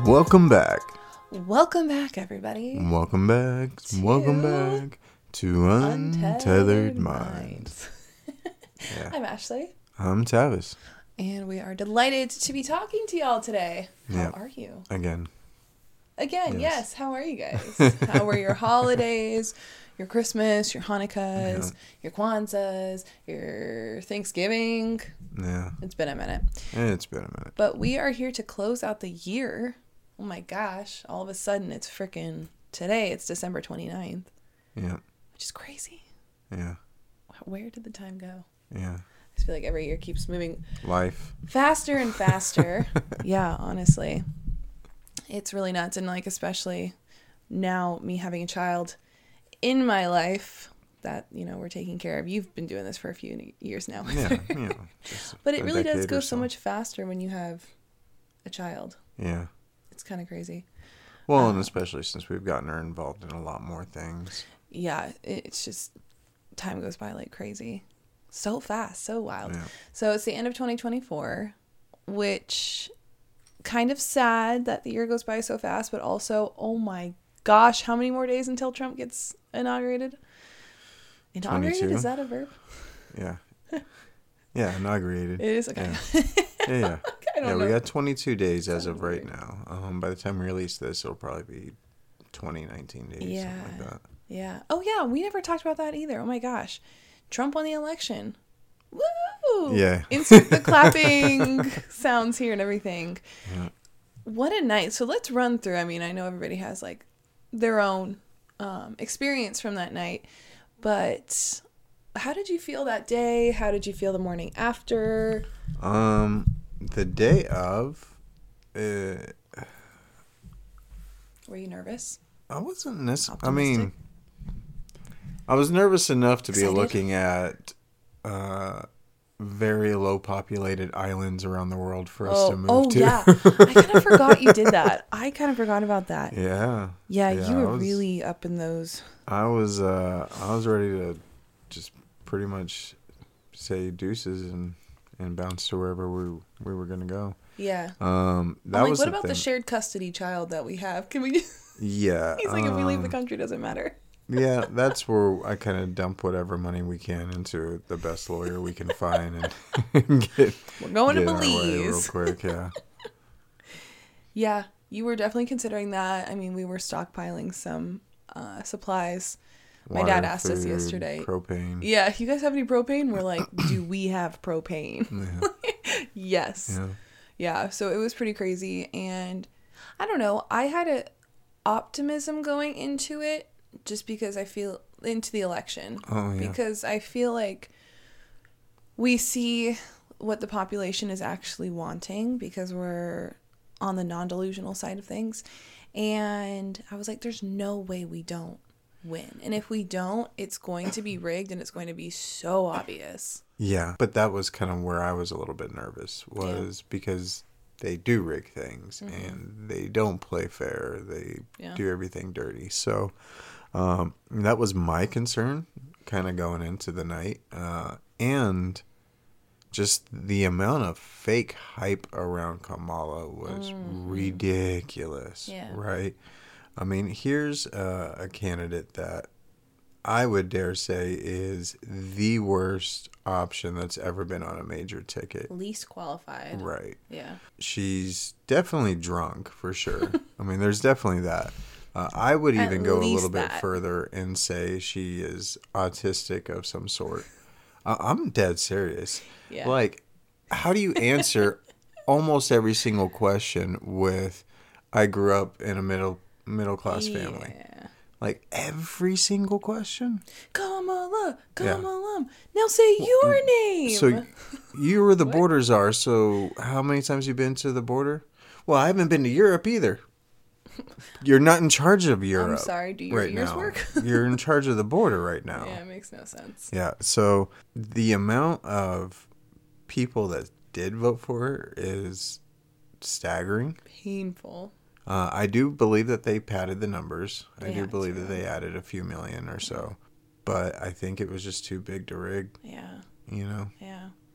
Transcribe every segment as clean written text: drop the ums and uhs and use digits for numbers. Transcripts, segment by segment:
Welcome back. Welcome back, everybody. Welcome back. Welcome back to Untethered Minds. Yeah. I'm Ashley. I'm Tavis. And we are delighted to be talking to y'all today. How are you? Again, yes. How are you guys? How were your holidays, your Christmas, your Hanukkahs, your Kwanzas, your Thanksgiving? Yeah. It's been a minute. But we are here to close out the year. Oh my gosh. All of a sudden, it's freaking today. It's December 29th. Yeah. Which is crazy. Yeah. Where did the time go? Yeah. I just feel like every year keeps moving Life. faster and faster. Yeah, honestly. It's really nuts. And like, especially now me having a child in my life that, you know, we're taking care of. You've been doing this for a few years now. Yeah. But it really does go so much faster when you have a child. Yeah. It's kind of crazy. Well, and especially since we've gotten her involved in a lot more things. Yeah, it's just time goes by like crazy. So fast, so wild. Yeah. So it's the end of 2024, which kind of sad that the year goes by so fast, but also, oh my gosh, how many more days until Trump gets inaugurated? Inaugurated? 22. Is that a verb? Yeah. Yeah, inaugurated. It is? Okay. Yeah. I don't We know. got 22 days as of right now. By the time we release this, it'll probably be 2019 days, Yeah. something like that. Yeah. Oh, yeah. We never talked about that either. Oh my gosh. Trump won the election. Woo! Yeah. Insert the clapping sounds here and everything. Yeah. What a night. So let's run through. I mean, I know everybody has like their own experience from that night, but how did you feel that day? How did you feel the morning after? The day of, Were you nervous? I wasn't necessarily. I Optimistic? mean, I was nervous enough to Excited? be looking at very low populated islands around the world for us to move to. Yeah. I kind of forgot you did that. I kind of forgot about that. Yeah. Yeah, you were I was- really up in those. I was ready to just pretty much say deuces and bounce to wherever we were gonna go. Yeah. That I'm like, was what the about the thing. shared custody child that we have? Can we? Yeah. He's like, if we leave the country, doesn't matter. Yeah, that's where I kind of dump whatever money we can into the best lawyer we can find and get. We're going get to our way real Belize. quick. Yeah. Yeah, you were definitely considering that. I mean, we were stockpiling some supplies. My dad Water, asked us food, yesterday. Propane. Yeah, you guys have any propane? We're like, do we have propane? Yeah. Yes. Yeah. Yeah, so it was pretty crazy. And I don't know, I had a optimism going into it just because I feel into the election. Oh yeah. Because I feel like we see what the population is actually wanting because we're on the non-delusional side of things. And I was like, there's no way we don't win. And if we don't, it's going to be rigged and it's going to be so obvious. Yeah, but that was kind of where I was a little bit nervous because they do rig things and they don't play fair. They do everything dirty. So that was my concern kind of going into the night. And just the amount of fake hype around Kamala was ridiculous, right? I mean, here's a candidate that I would dare say is the worst option that's ever been on a major ticket. Least qualified. Right. Yeah. She's definitely drunk, for sure. I mean, there's definitely that. I would At even go a least little bit that. further and say she is autistic of some sort. I'm dead serious. Yeah. Like, how do you answer almost every single question with, I grew up in a middle class family? Yeah. Like, every single question? Kamala, Yeah. Kamala. Now say your name. So you were the border czar, so how many times you been to the border? Well, I haven't been to Europe either. You're not in charge of Europe. I'm sorry, do your right ears now. work? You're in charge of the border right now. Yeah, it makes no sense. Yeah, so the amount of people that did vote for her is staggering. Painful. I do believe that they padded the numbers. I They do had believe to. that they added a few million or so. But I think it was just too big to rig, Yeah. you know? Yeah.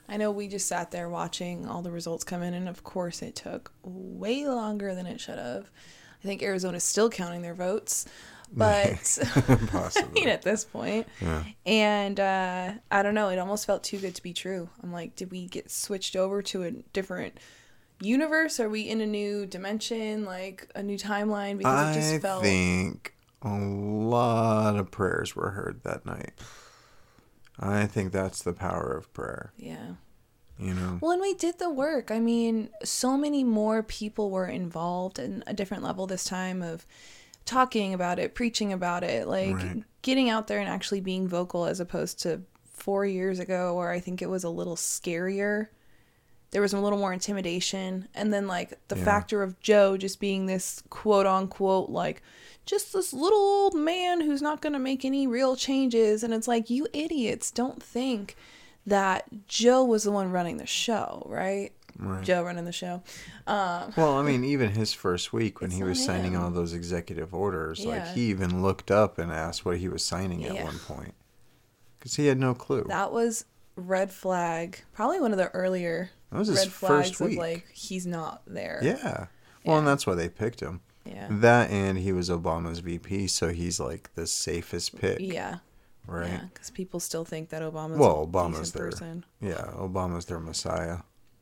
I know we just sat there watching all the results come in, and of course it took way longer than it should have. I think Arizona's still counting their votes, but possibly at this point. Yeah. And I don't know, it almost felt too good to be true. I'm like, did we get switched over to a different universe? Are we in a new dimension, like a new timeline? Because it just felt... I think a lot of prayers were heard that night. I think that's the power of prayer. Yeah. You know? Well, and we did the work. I mean, so many more people were involved in a different level this time of talking about it, preaching about it, like getting out there and actually being vocal, as opposed to 4 years ago where I think it was a little scarier. There was a little more intimidation. And then like the factor of Joe just being this quote unquote, like just this little old man who's not going to make any real changes. And it's like, you idiots don't think that Joe was the one running the show, right? Right. Joe running the show. Well, I mean, even his first week when he was signing all those executive orders, like he even looked up and asked what he was signing at one point. Because he had no clue. That was red flag. Probably one of the earlier that was his red flags first week. of like, he's not there. Yeah. Well, and that's why they picked him. Yeah. That, and he was Obama's VP, so he's like the safest pick. Yeah. Right. Yeah, because people still think that Obama's Obama's a decent person. Yeah, Obama's their messiah.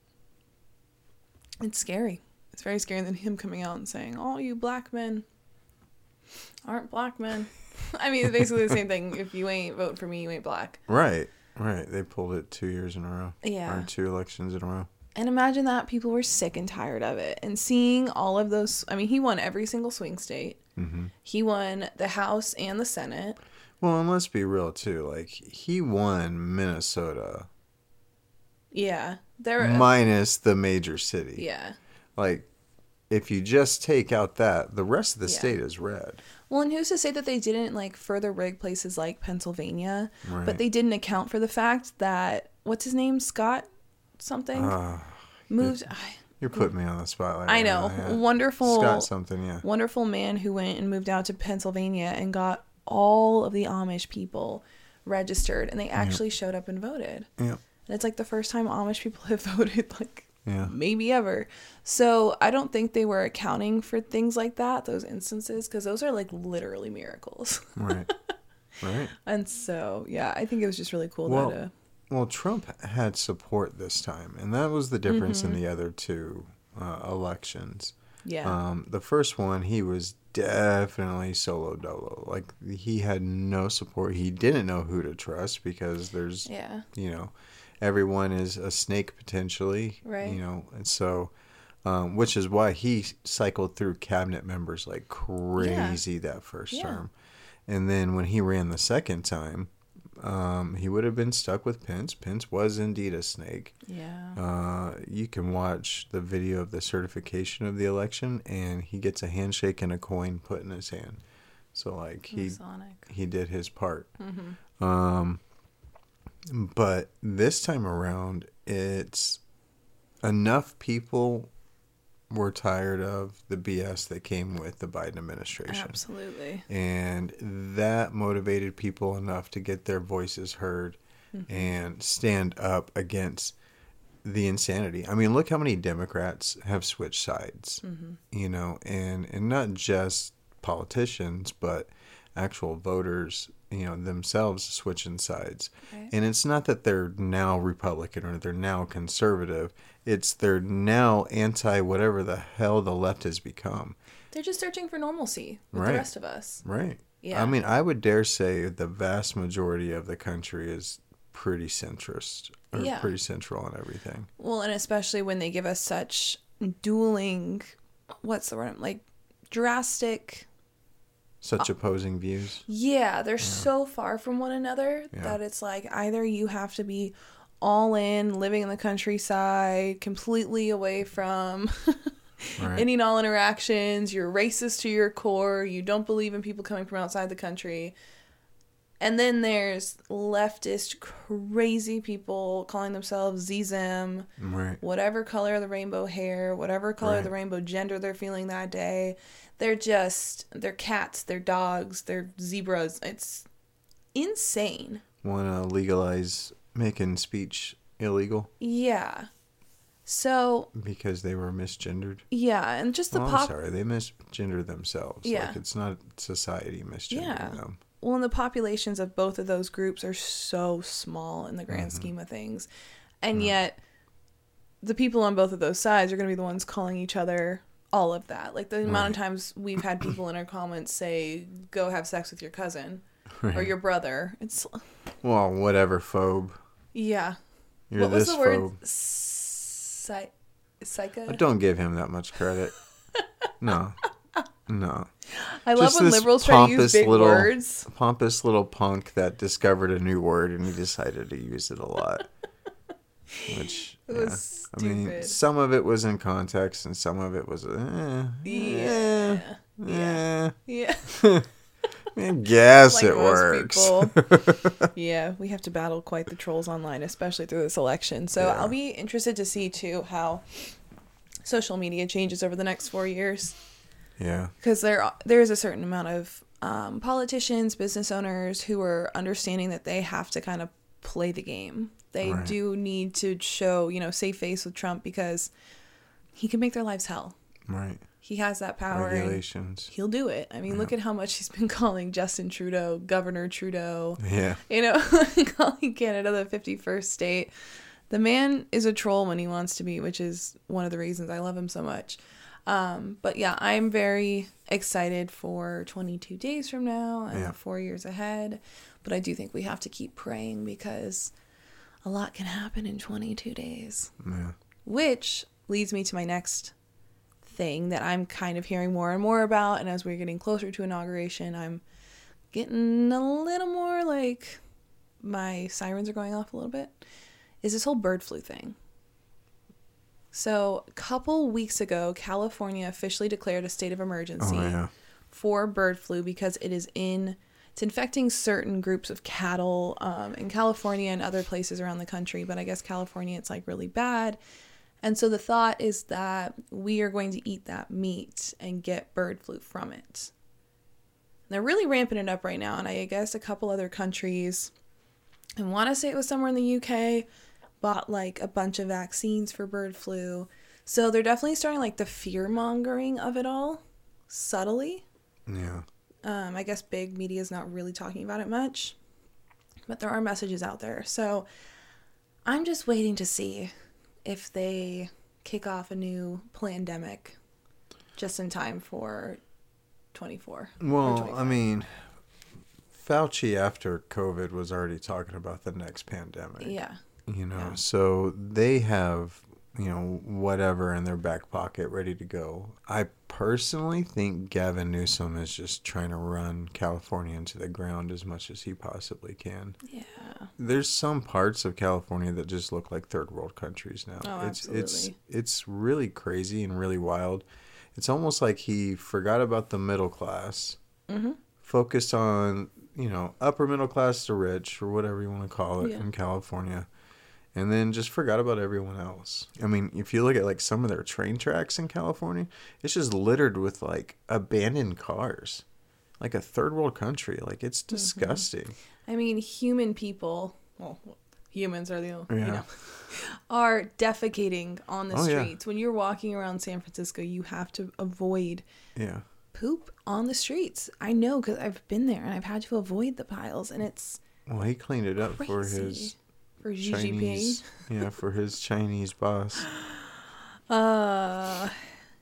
It's scary. It's very scary than him coming out and saying, "All you black men aren't black men." I mean, it's basically the same thing. If you ain't voting for me, you ain't black. Right. Right. They pulled it 2 years in a row. Yeah. Or 2 elections in a row. And imagine that people were sick and tired of it. And seeing all of those, I mean, he won every single swing state. Mm-hmm. He won the House and the Senate. Well, and let's be real, too. Like, he won Minnesota. Yeah. Minus the major city. Yeah. Like, if you just take out that, the rest of the state is red. Well, and who's to say that they didn't, like, further rig places like Pennsylvania, right. but they didn't account for the fact that, what's his name, Scott something? Moved... You're putting me on the spotlight. I know. Right now, yeah. Wonderful... Scott something, yeah. Wonderful man who went and moved out to Pennsylvania and got all of the Amish people registered, and they actually showed up and voted. Yeah. And it's like the first time Amish people have voted, like, maybe ever. So I don't think they were accounting for things like that, those instances, because those are, like, literally miracles. Right. Right. And so, yeah, I think it was just really cool. Well, Trump had support this time, and that was the difference in the other 2 elections. Yeah. The first one, he was definitely solo dolo. Like, he had no support. He didn't know who to trust because there's, you know, everyone is a snake potentially. Right. You know, and so, which is why he cycled through cabinet members like crazy that first term. And then when he ran the second time, he would have been stuck with Pence. Pence was indeed a snake. Yeah. You can watch the video of the certification of the election, and he gets a handshake and a coin put in his hand. So, like, he did his part. Mm-hmm. But this time around, it's enough people were tired of the BS that came with the Biden administration. Absolutely. And that motivated people enough to get their voices heard and stand up against the insanity. I mean, look how many Democrats have switched sides, you know, and not just politicians, but actual voters, you know, themselves switching sides. Right. And it's not that they're now Republican or they're now conservative. It's they're now anti whatever the hell the left has become. They're just searching for normalcy with the rest of us. Right. Yeah. I mean, I would dare say the vast majority of the country is pretty centrist or pretty central on everything. Well, and especially when they give us such dueling, what's the word? Like drastic... Such opposing views. Yeah, they're so far from one another that it's like either you have to be all in, living in the countryside, completely away from any and all interactions. You're racist to your core. You don't believe in people coming from outside the country. And then there's leftist, crazy people calling themselves ZZM, whatever color of the rainbow hair, whatever color of the rainbow gender they're feeling that day. They're cats, they're dogs, they're zebras. It's insane. Want to legalize making speech illegal? Yeah. So because they were misgendered. Yeah, and just the I'm sorry, they misgendered themselves. Yeah. Like, it's not society misgendering them. Well, and the populations of both of those groups are so small in the grand scheme of things, and yet the people on both of those sides are going to be the ones calling each other all of that. Like the amount of times we've had people in our comments say, "Go have sex with your cousin or your brother." It's whatever, phobe. Yeah. You're what was the word? Psycho? Don't give him that much credit. No. I love when liberals try to use big words. Pompous little punk that discovered a new word and he decided to use it a lot. Which, it was stupid. I mean, some of it was in context and some of it was, yeah. I guess like it works. Yeah, we have to battle quite the trolls online, especially through this election. So I'll be interested to see, too, how social media changes over the next 4 years. Yeah. Because there is a certain amount of politicians, business owners who are understanding that they have to kind of play the game. They do need to show, save face with Trump because he can make their lives hell. Right. He has that power. Regulations. He'll do it. I mean, look at how much he's been calling Justin Trudeau, Governor Trudeau. Yeah. Calling Canada the 51st state. The man is a troll when he wants to be, which is one of the reasons I love him so much. But yeah, I'm very excited for 22 days from now and 4 years ahead. But I do think we have to keep praying because a lot can happen in 22 days. Yeah. Which leads me to my next thing that I'm kind of hearing more and more about. And as we're getting closer to inauguration, I'm getting a little more like my sirens are going off a little bit. Is this whole bird flu thing. So a couple weeks ago, California officially declared a state of emergency for bird flu because it's infecting certain groups of cattle in California and other places around the country. But I guess California, it's like really bad. And so the thought is that we are going to eat that meat and get bird flu from it. They're really ramping it up right now. And I guess a couple other countries, I want to say it was somewhere in the UK, bought like a bunch of vaccines for bird flu. So they're definitely starting like the fear mongering of it all subtly. Yeah. I guess big media is not really talking about it much, but there are messages out there. So I'm just waiting to see if they kick off a new pandemic just in time for 24. Well, I mean, Fauci after COVID was already talking about the next pandemic. Yeah. So they have, whatever in their back pocket ready to go. I personally think Gavin Newsom is just trying to run California into the ground as much as he possibly can. Yeah. There's some parts of California that just look like third world countries now. Oh, absolutely. It's really crazy and really wild. It's almost like he forgot about the middle class, focused on, upper middle class to rich or whatever you want to call it in California. And then just forgot about everyone else. I mean, if you look at like some of their train tracks in California, it's just littered with like abandoned cars. Like a third world country. Like it's disgusting. I mean, humans are are defecating on the streets. Yeah. When you're walking around San Francisco, you have to avoid poop on the streets. I know because I've been there and I've had to avoid the piles and it's he cleaned it up for his Xi Jinping. Yeah, for his Chinese boss. I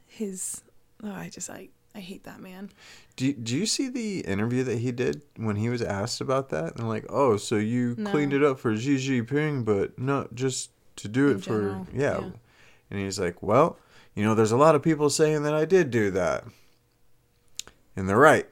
hate that man. Do you see the interview that he did when he was asked about that? And like, oh, so you cleaned it up for Xi Jinping, but not just to do it for yeah. And he's like, well, there's a lot of people saying that I did do that, and they're right.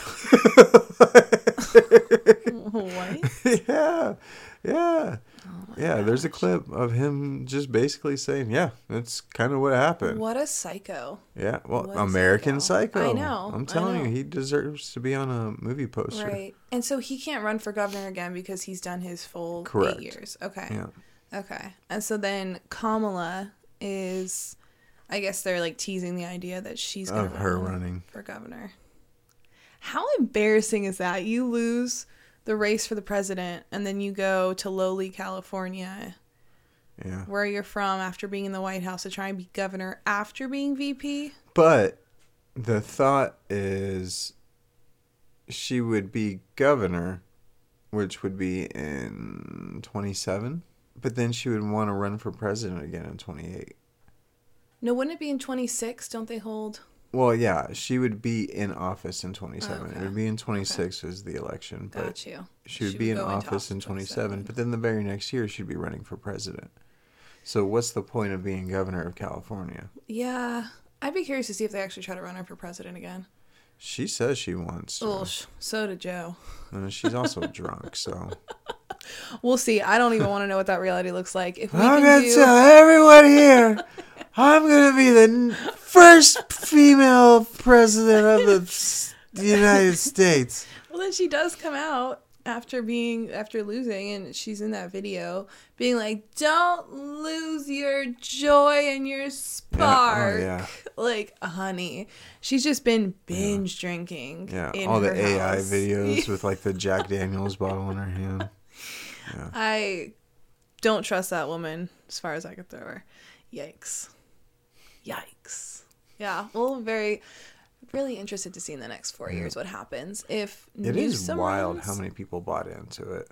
What? Yeah. Gosh. There's a clip of him just basically saying, that's kind of what happened. What a psycho. Yeah, well, American Psycho. I know. I'm telling you, he deserves to be on a movie poster. Right. And so he can't run for governor again because he's done his full 8 years. Okay. Yeah. Okay. And so then Kamala is, I guess they're like teasing the idea that she's going to running for governor. How embarrassing is that? You lose the race for the president and then you go to lowly California Yeah. where you're from after being in the White House to try and be governor after being VP. But the thought is she would be governor, which would be in 27, but then she would want to run for president again in 28. No, wouldn't it be in 26? Don't they hold? Well, yeah, she would be in office in 27. Oh, okay. It would be in 26 is the election. But Got you. She would be in office in 27, but then the very next year she'd be running for president. So what's the point of being governor of California? Yeah. I'd be curious to see if they actually try to run her for president again. She says she wants to. Oh, so did Joe. She's also drunk, so. We'll see. I don't even want to know what that reality looks like. If we I'm going to tell everyone here, I'm going to be the first female president of the United States. Well, then she does come out after losing, and she's in that video being like, don't lose your joy and your spark. Yeah. Like, honey, she's just been binge drinking. Yeah, in all the her AI house. videos with like the Jack Daniels bottle in her hand. Yeah. I don't trust that woman as far as I could throw her. Yikes. Yeah, well, really interested to see in the next 4 years what happens if it is Newsom wild runs. how many people bought into it.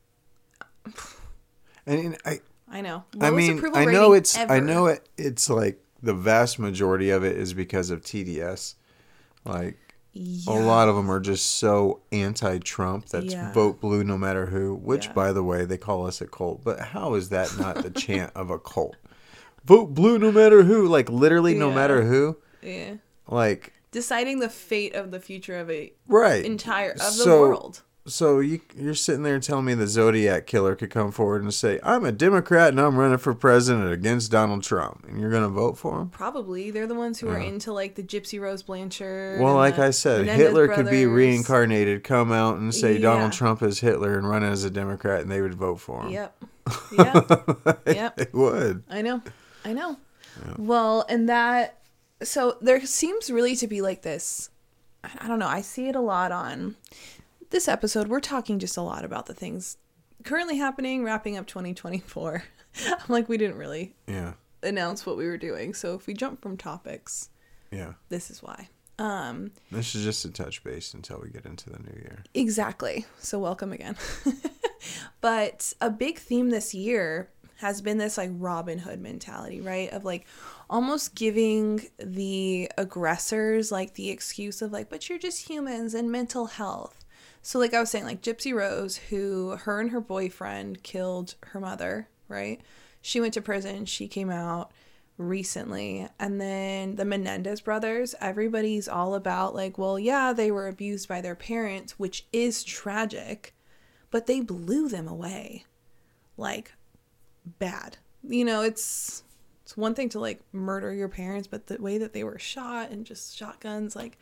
And I know. I mean, approval I know rating it's ever. I know it's like the vast majority of it is because of TDS. Like a lot of them are just so anti-Trump that's vote blue no matter who, which by the way, they call us a cult. But how is that not the chant of a cult? Vote blue no matter who, like literally no matter who. Yeah. Like deciding the fate of the future of the the world. So you're sitting there telling me the Zodiac killer could come forward and say, I'm a Democrat and I'm running for president against Donald Trump. And you're going to vote for him? Probably. They're the ones who are into like the Gypsy Rose Blanchard. Well, like I said, Menendez Hitler brothers. could be reincarnated, come out and say Donald Trump is Hitler and run as a Democrat and they would vote for him. Yep. Yep. They would. I know. Yeah. Well, and that, so there seems really to be like this, I don't know, I see it a lot on this episode. We're talking just a lot about the things currently happening, wrapping up 2024. I'm like, we didn't really announce what we were doing. So if we jump from topics, this is why. This is just a touch base until we get into the new year. Exactly. So welcome again. But a big theme this year has been this like Robin Hood mentality, right? Of like almost giving the aggressors like the excuse of like, but you're just humans and mental health. So like I was saying, like Gypsy Rose, who her and her boyfriend killed her mother, right? She went to prison. She came out recently. And then the Menendez brothers, everybody's all about like, well, yeah, they were abused by their parents, which is tragic, but they blew them away. Like, bad. You know, it's one thing to like murder your parents, but the way that they were shot and just shotguns, like,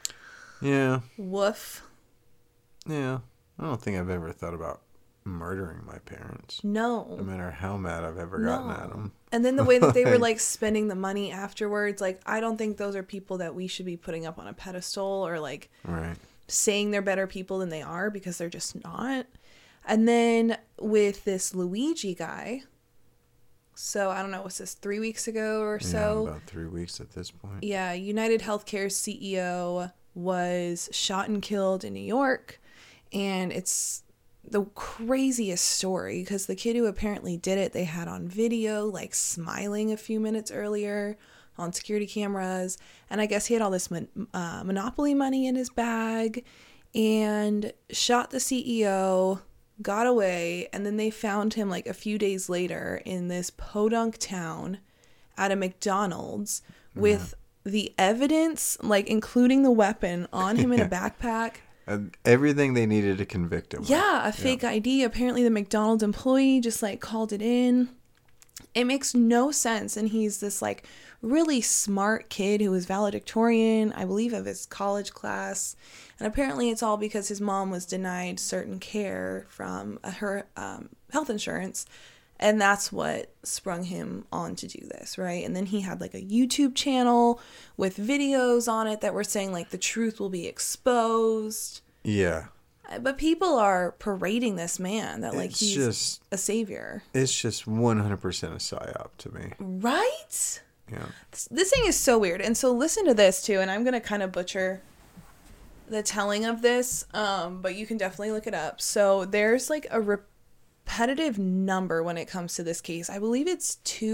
woof. Yeah, I don't think I've ever thought about murdering my parents. No matter how mad I've ever gotten at them. And then the way that they were like spending the money afterwards, like I don't think those are people that we should be putting up on a pedestal or like saying they're better people than they are, because they're just not. And then with this Luigi guy, so I don't know, was this 3 weeks ago or so? Yeah, about 3 weeks at this point. Yeah, United Healthcare's CEO was shot and killed in New York. And it's the craziest story because the kid who apparently did it, they had on video, like smiling a few minutes earlier on security cameras. And I guess he had all this Monopoly money in his bag and shot the CEO, got away, and then they found him like a few days later in this podunk town at a McDonald's with the evidence, like including the weapon on him in a backpack. Everything they needed to convict him. Yeah, a fake ID. Apparently the McDonald's employee just like called it in. It makes no sense. And he's this like really smart kid who was valedictorian, I believe, of his college class. And apparently it's all because his mom was denied certain care from her health insurance. And that's what sprung him on to do this, right? And then he had like a YouTube channel with videos on it that were saying like the truth will be exposed. Yeah. But people are parading this man that like it's he's just a savior. It's just 100% a psyop to me. Right? Yeah. This thing is so weird. And so listen to this too, and I'm going to kind of butcher the telling of this, but you can definitely look it up. So there's like a repetitive number when it comes to this case. I believe it's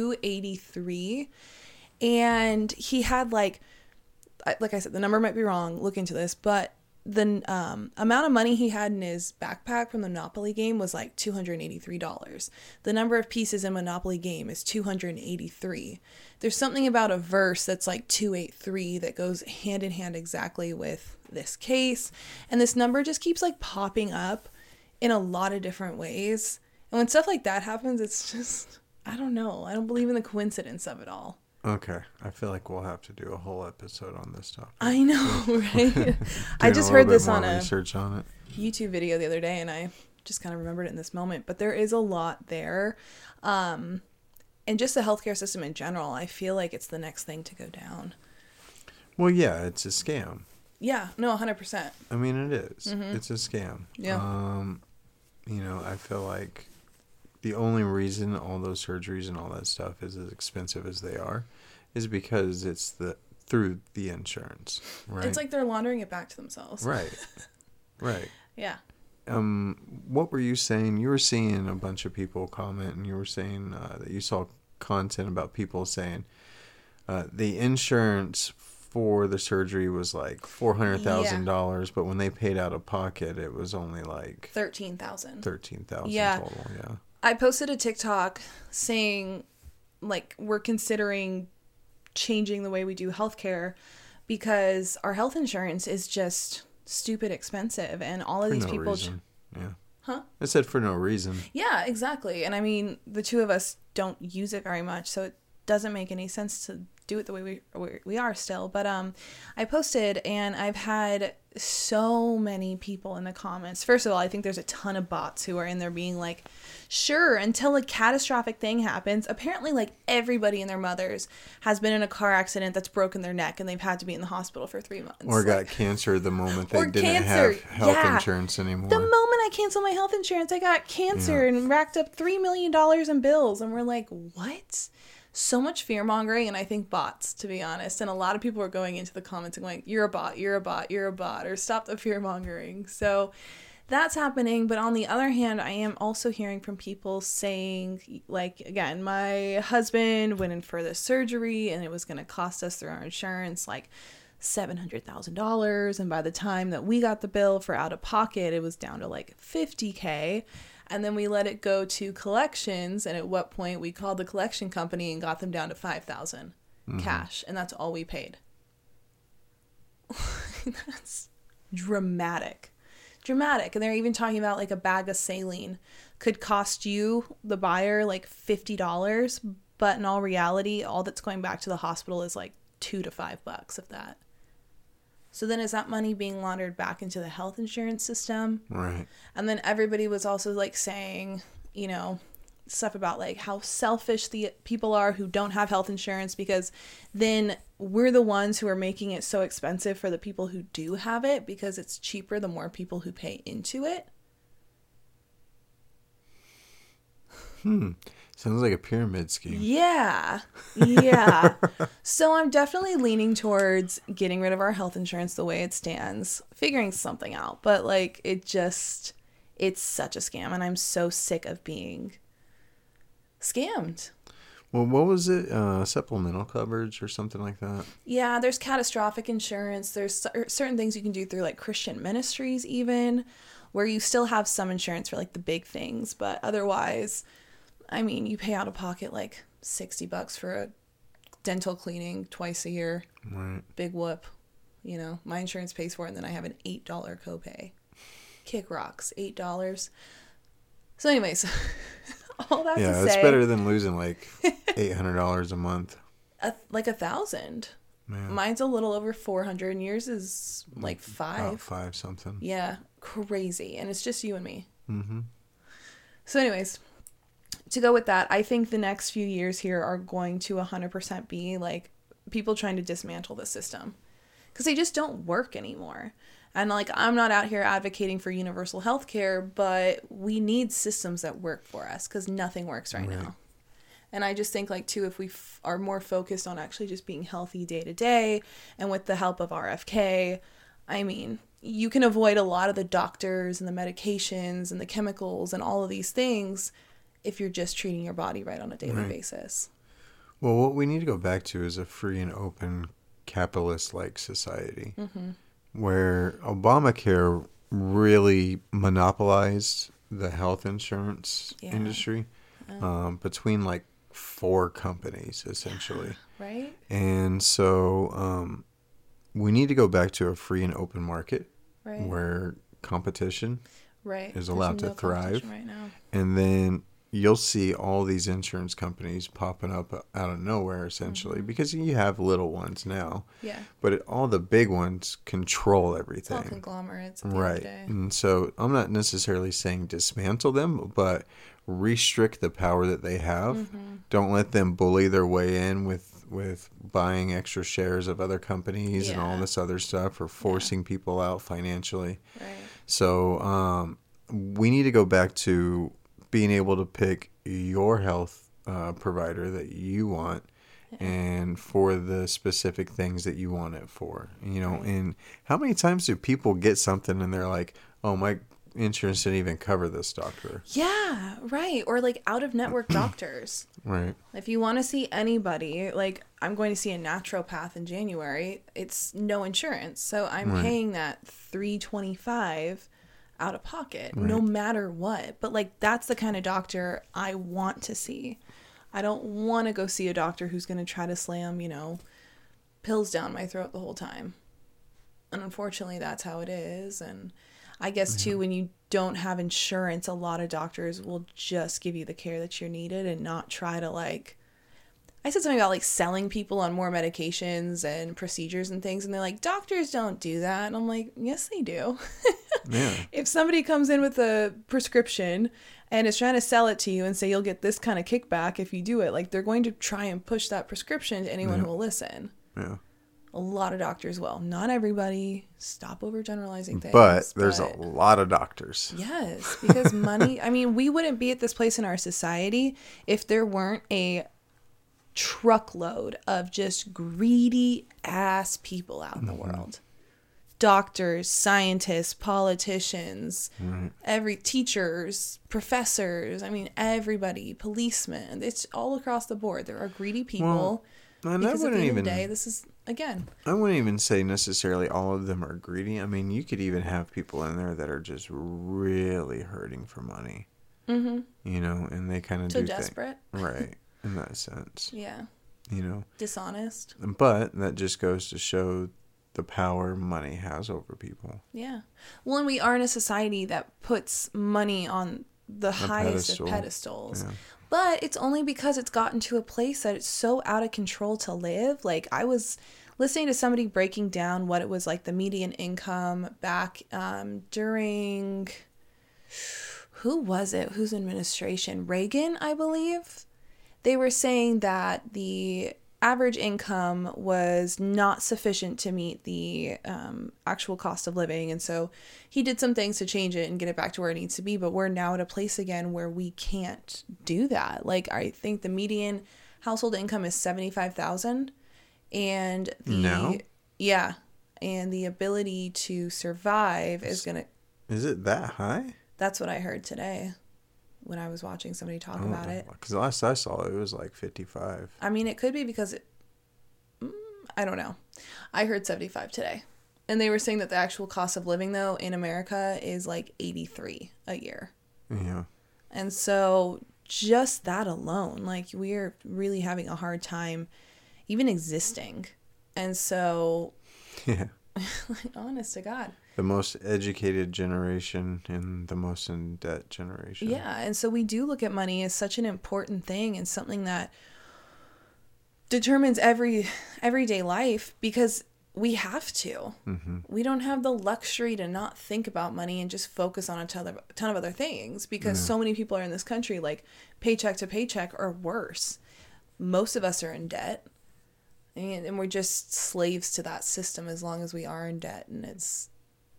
283. And he had like I said, the number might be wrong. Look into this, but the amount of money he had in his backpack from the Monopoly game was like $283. The number of pieces in Monopoly game is 283. There's something about a verse that's like 283 that goes hand in hand exactly with this case. And this number just keeps like popping up in a lot of different ways. And when stuff like that happens, it's just, I don't know. I don't believe in the coincidence of it all. Okay. I feel like we'll have to do a whole episode on this topic. I know, right? I just heard this on a research on it. YouTube video the other day, and I just kind of remembered it in this moment. But there is a lot there. And just the healthcare system in general, I feel like it's the next thing to go down. Well, yeah, it's a scam. Yeah, no, 100%. I mean, it is. Mm-hmm. It's a scam. Yeah. I feel like the only reason all those surgeries and all that stuff is as expensive as they are is because it's through the insurance, right? It's like they're laundering it back to themselves. Right. Right. Yeah. What were you saying? You were seeing a bunch of people comment, and you were saying that you saw content about people saying the insurance for the surgery was like $400,000, but when they paid out of pocket, it was only like $13,000 total. Yeah. I posted a TikTok saying, like, we're considering changing the way we do healthcare because our health insurance is just stupid expensive, and all of these people. Yeah. Huh? I said for no reason. Yeah, exactly. And I mean, the two of us don't use it very much, so it doesn't make any sense to do it the way we are still. But I posted, and I've had so many people in the comments. First of all, I think there's a ton of bots who are in there being like, sure, until a catastrophic thing happens. Apparently, like, everybody and their mothers has been in a car accident that's broken their neck, and they've had to be in the hospital for 3 months. Or got cancer the moment they didn't have health insurance anymore. The moment I canceled my health insurance, I got cancer and racked up $3 million in bills. And we're like, what? So much fear mongering, and I think bots, to be honest. And a lot of people are going into the comments and going, you're a bot, you're a bot, you're a bot, or stop the fear mongering. So that's happening. But on the other hand, I am also hearing from people saying, like, again, my husband went in for this surgery and it was going to cost us through our insurance like $700,000. And by the time that we got the bill for out of pocket, it was down to like $50K. And then we let it go to collections, and at what point we called the collection company and got them down to $5,000 cash, and that's all we paid. That's dramatic. And they're even talking about like a bag of saline could cost you, the buyer, like $50, but in all reality, all that's going back to the hospital is like $2 to $5 of that. So then is that money being laundered back into the health insurance system? Right. And then everybody was also like saying, you know, stuff about like how selfish the people are who don't have health insurance, because then we're the ones who are making it so expensive for the people who do have it, because it's cheaper the more people who pay into it. Sounds like a pyramid scheme. Yeah. So I'm definitely leaning towards getting rid of our health insurance the way it stands, figuring something out. But like, it's such a scam, and I'm so sick of being scammed. Well, what was it? Supplemental coverage or something like that? Yeah, there's catastrophic insurance. There's certain things you can do through like Christian ministries even, where you still have some insurance for like the big things, but otherwise, I mean, you pay out of pocket like $60 for a dental cleaning twice a year. Right. Big whoop. You know, my insurance pays for it, and then I have an $8 copay. Kick rocks, $8. So anyways, all that to say. Yeah, it's better than losing like $800 a month. Like $1,000. Man. Mine's a little over 400, and yours is like $5. About $5 something. Yeah, crazy. And it's just you and me. Mm-hmm. So anyways, to go with that, I think the next few years here are going to 100% be like people trying to dismantle the system, because they just don't work anymore. And like, I'm not out here advocating for universal health care, but we need systems that work for us because nothing works right now. And I just think, like, too, if we are more focused on actually just being healthy day to day and with the help of RFK, I mean, you can avoid a lot of the doctors and the medications and the chemicals and all of these things if you're just treating your body right on a daily basis. Well, what we need to go back to is a free and open capitalist-like society where Obamacare really monopolized the health insurance industry between like 4 companies, essentially. Right. And so we need to go back to a free and open market where competition is allowed to thrive. Right now. And then you'll see all these insurance companies popping up out of nowhere, essentially, because you have little ones now. Yeah. But all the big ones control everything. It's all conglomerates at the end of the day. And so I'm not necessarily saying dismantle them, but restrict the power that they have. Don't let them bully their way in with buying extra shares of other companies and all this other stuff, or forcing people out financially. Right. So we need to go back to being able to pick your health provider that you want and for the specific things that you want it for. You know, and how many times do people get something and they're like, oh, my insurance didn't even cover this doctor. Yeah, right. Or like out-of-network doctors. Right. If you want to see anybody, like I'm going to see a naturopath in January, it's no insurance. So I'm paying that $325 out of pocket, no matter what. But like, that's the kind of doctor I want to see. I don't want to go see a doctor who's going to try to slam, you know, pills down my throat the whole time. And unfortunately, that's how it is. And I guess too, when you don't have insurance, a lot of doctors will just give you the care that you're needed and not try to, like, I said something about like selling people on more medications and procedures and things, and they're like, doctors don't do that. And I'm like, yes, they do. If somebody comes in with a prescription and is trying to sell it to you and say you'll get this kind of kickback if you do it, like, they're going to try and push that prescription to anyone who will listen. Yeah. A lot of doctors will. Not everybody. Stop overgeneralizing things. But there's a lot of doctors. Yes, because money, I mean, we wouldn't be at this place in our society if there weren't a truckload of just greedy ass people out in the world. Doctors, scientists, politicians, every teachers, professors, I mean, everybody, policemen. It's all across the board. There are greedy people. Well, because at the end of the day, this is, again, I wouldn't even say necessarily all of them are greedy. I mean, you could even have people in there that are just really hurting for money. You know, and they kind of do desperate. Right, in that sense. Yeah. You know. Dishonest. But that just goes to show the power money has over people. Yeah. Well, and we are in a society that puts money on the highest of pedestals. Yeah. But it's only because it's gotten to a place that it's so out of control to live. Like, I was listening to somebody breaking down what it was like the median income back during, who was it? Whose administration? Reagan, I believe. They were saying that the average income was not sufficient to meet the actual cost of living. And so he did some things to change it and get it back to where it needs to be. But we're now at a place again where we can't do that. Like, I think the median household income is $75,000. And and the ability to survive is going to... Is it that high? That's what I heard today when I was watching somebody talk about it. Because last I saw it was like 55. I mean, it could be because I don't know. I heard 75 today. And they were saying that the actual cost of living, though, in America is like 83 a year. Yeah. And so just that alone, like, we're really having a hard time even existing. And so, yeah. Like, honest to God. The most educated generation and the most in debt generation. Yeah. And so we do look at money as such an important thing and something that determines everyday life because we have to. We don't have the luxury to not think about money and just focus on a ton of other things because so many people are in this country like paycheck to paycheck or worse. Most of us are in debt and we're just slaves to that system as long as we are in debt, and it's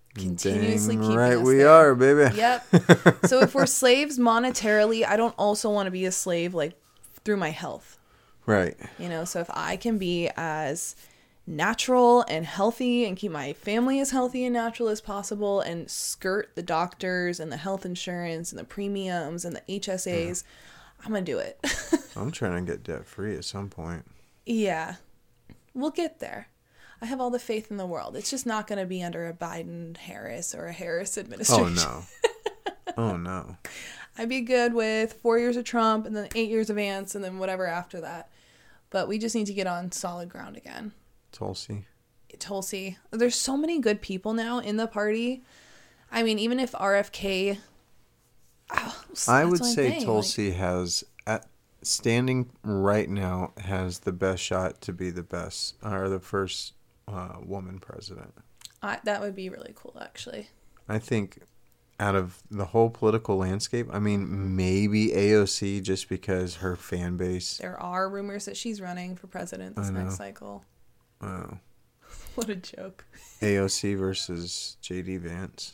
continuously Dang keeping right us we there. are, baby. Yep. So if we're slaves monetarily, I don't also want to be a slave like through my health. Right. You know, so if I can be as natural and healthy and keep my family as healthy and natural as possible and skirt the doctors and the health insurance and the premiums and the HSAs, I'm going to do it. I'm trying to get debt free at some point. Yeah. We'll get there. I have all the faith in the world. It's just not going to be under a Biden-Harris or a Harris administration. Oh, no. Oh, no. I'd be good with 4 years of Trump and then 8 years of Vance and then whatever after that. But we just need to get on solid ground again. Tulsi. There's so many good people now in the party. I mean, even if RFK... I would say Tulsi has... standing right now has the best shot to be the best or the first woman president. That would be really cool, actually. I think out of the whole political landscape, I mean, maybe AOC just because her fan base. There are rumors that she's running for president this next cycle. Oh. What a joke. AOC versus JD Vance.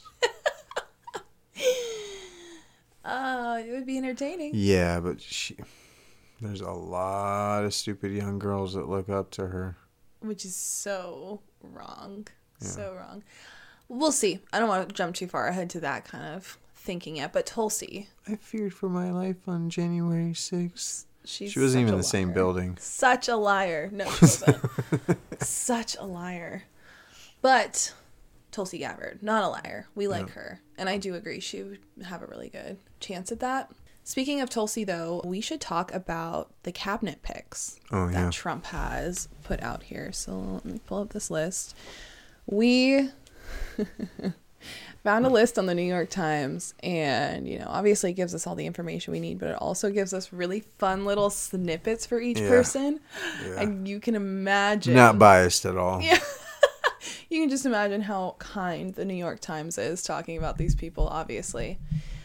It would be entertaining. Yeah, but there's a lot of stupid young girls that look up to her. Which is so wrong. Yeah. So wrong. We'll see. I don't want to jump too far ahead to that kind of thinking yet, but Tulsi. I feared for my life on January 6th. She wasn't even in the same building. Such a liar. No, she wasn't. Such a liar. But Tulsi Gabbard, not a liar. We like her. And I do agree she would have a really good chance at that. Speaking of Tulsi, though, we should talk about the cabinet picks that Trump has put out here. So let me pull up this list. We found a list on the New York Times, and, you know, obviously it gives us all the information we need, but it also gives us really fun little snippets for each person. Yeah. And you can imagine. Not biased at all. Yeah. You can just imagine how kind the New York Times is talking about these people, obviously.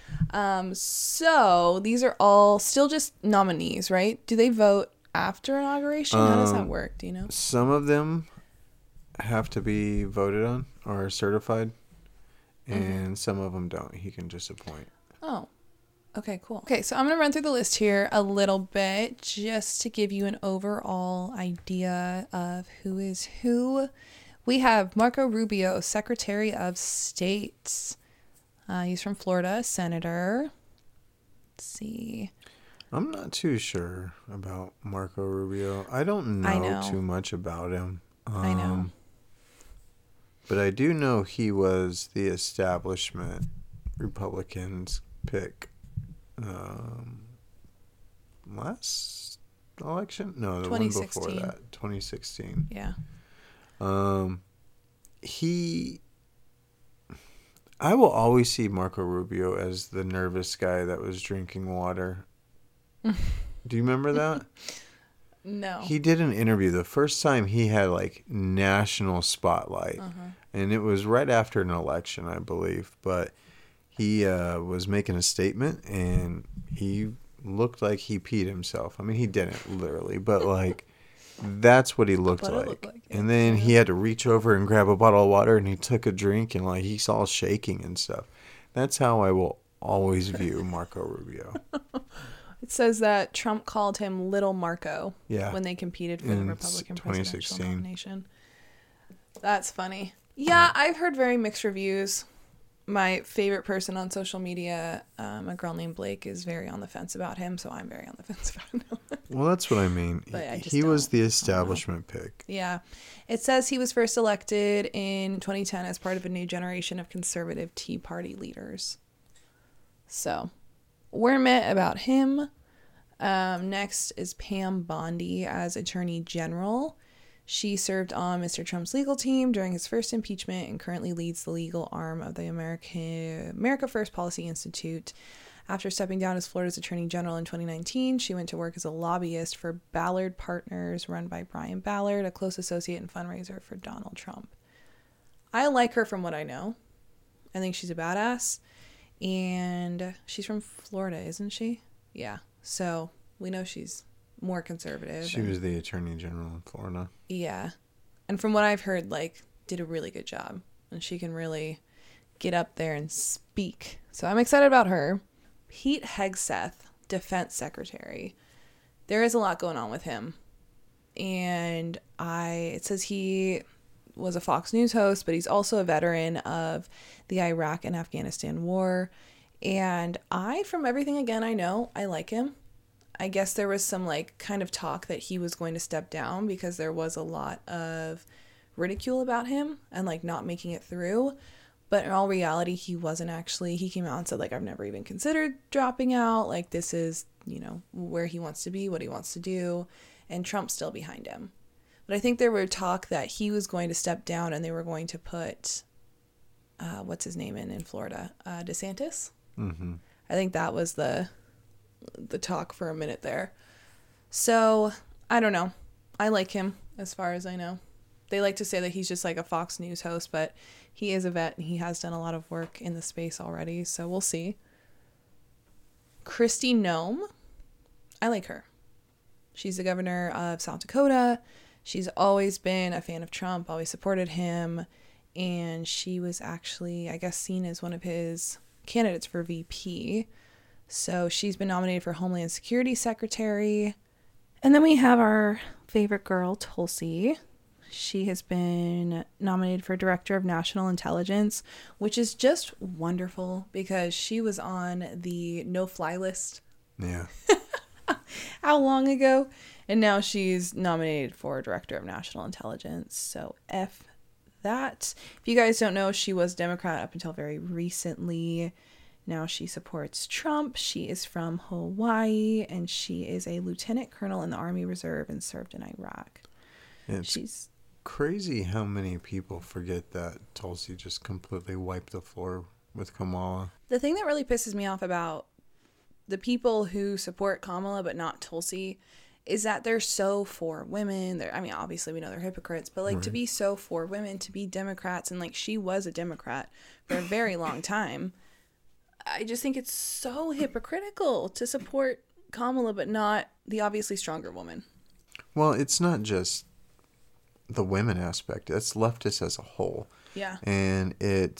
So these are all still just nominees, right? Do they vote after inauguration? How does that work? Do you know? Some of them have to be voted on or certified, and some of them don't. He can just appoint. Oh, okay, cool. Okay, so I'm going to run through the list here a little bit just to give you an overall idea of who is who. We have Marco Rubio, Secretary of State. He's from Florida, senator. Let's see. I'm not too sure about Marco Rubio. I don't know too much about him. I know. But I do know he was the establishment Republicans pick last election? No, the one before that. 2016. Yeah. I will always see Marco Rubio as the nervous guy that was drinking water. Do you remember that? No. He did an interview. The first time he had like national spotlight. And it was right after an election, I believe. But he was making a statement and he looked like he peed himself. I mean, he didn't literally, but like that's what he looked like. And then he had to reach over and grab a bottle of water, and he took a drink, and like he's all shaking and stuff. That's how I will always view Marco Rubio. It says that Trump called him Little Marco when they competed for the Republican presidential nomination. That's funny. Yeah, I've heard very mixed reviews. My favorite person on social media, a girl named Blake, is very on the fence about him, so I'm very on the fence about him. Well, that's what I mean. He was the establishment pick. Yeah. It says he was first elected in 2010 as part of a new generation of conservative Tea Party leaders. So, we're met about him. Next is Pam Bondi as Attorney General. She served on Mr. Trump's legal team during his first impeachment and currently leads the legal arm of the America First Policy Institute. After stepping down as Florida's Attorney General in 2019, she went to work as a lobbyist for Ballard Partners, run by Brian Ballard, a close associate and fundraiser for Donald Trump. I like her from what I know. I think she's a badass. And she's from Florida, isn't she? Yeah. So we know she's more conservative. She was the Attorney General in Florida. Yeah. And from what I've heard, like, did a really good job. And she can really... get up there and speak. So I'm excited about her. Pete Hegseth, Defense Secretary. There is a lot going on with him. And it says he was a Fox News host, but he's also a veteran of the Iraq and Afghanistan war. And from everything again I know, I like him. I guess there was some like kind of talk that he was going to step down because there was a lot of ridicule about him and like not making it through. But in all reality, he wasn't actually. He came out and said, like, I've never even considered dropping out. Like, this is, where he wants to be, what he wants to do. And Trump's still behind him. But I think there were talk that he was going to step down and they were going to put, what's his name in Florida? DeSantis? Mm-hmm. I think that was the talk for a minute there. So, I don't know. I like him as far as I know. They like to say that he's just like a Fox News host, but he is a vet and he has done a lot of work in the space already, so we'll see. Kristi Noem, I like her. She's the governor of South Dakota. She's always been a fan of Trump, always supported him, and she was actually, I guess, seen as one of his candidates for VP. So she's been nominated for Homeland Security Secretary. And then we have our favorite girl, Tulsi. She has been nominated for Director of National Intelligence, which is just wonderful because she was on the no-fly list. Yeah. How long ago? And now she's nominated for Director of National Intelligence. So F that. If you guys don't know, she was Democrat up until very recently. Now she supports Trump. She is from Hawaii, and she is a lieutenant colonel in the Army Reserve and served in Iraq. She's crazy how many people forget that Tulsi just completely wiped the floor with Kamala. The thing that really pisses me off about the people who support Kamala but not Tulsi is that they're so for women. Obviously we know they're hypocrites, but right. To be so for women, to be Democrats, and she was a Democrat for a very long time. I just think it's so hypocritical to support Kamala but not the obviously stronger woman. Well, it's not just the women aspect. It's leftists as a whole. Yeah. And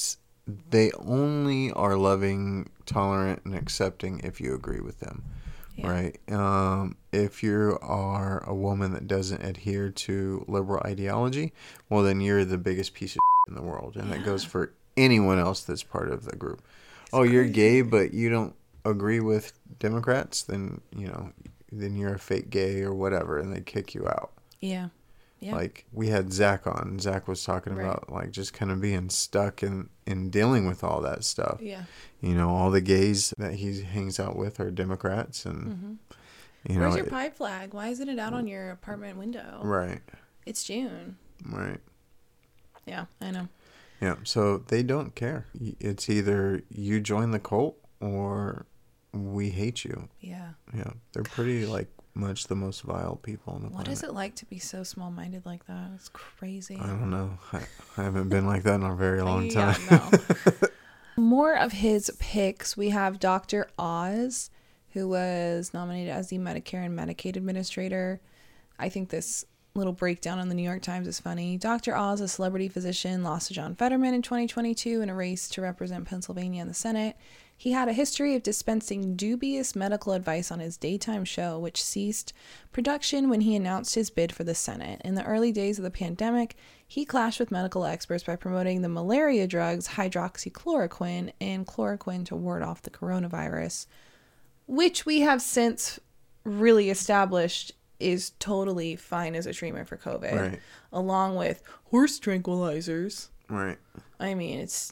they only are loving, tolerant, and accepting if you agree with them. Yeah. Right? If you are a woman that doesn't adhere to liberal ideology, well, then you're the biggest piece of in the world. And that goes for anyone else that's part of the group. You're gay, but you don't agree with Democrats, then, then you're a fake gay or whatever, and they kick you out. Yeah. Yeah. We had Zach on. Zach was talking about just kind of being stuck in dealing with all that stuff. Yeah. All the gays that he hangs out with are Democrats, and where's your pride flag? Why isn't it out on your apartment window? Right. It's June. Right. Yeah, I know. Yeah, so they don't care. It's either you join the cult or we hate you. Yeah. Yeah, they're pretty much the most vile people on the planet. What is it like to be so small-minded like that? It's crazy. I don't know. I haven't been like that in a very long time. No. More of his picks. We have Dr. Oz, who was nominated as the Medicare and Medicaid Administrator. I think this little breakdown on the New York Times is funny. Dr. Oz, a celebrity physician, lost to John Fetterman in 2022 in a race to represent Pennsylvania in the Senate. He had a history of dispensing dubious medical advice on his daytime show, which ceased production when he announced his bid for the Senate. In the early days of the pandemic, he clashed with medical experts by promoting the malaria drugs hydroxychloroquine and chloroquine to ward off the coronavirus, which we have since really established is totally fine as a treatment for COVID, right, along with horse tranquilizers. Right. It's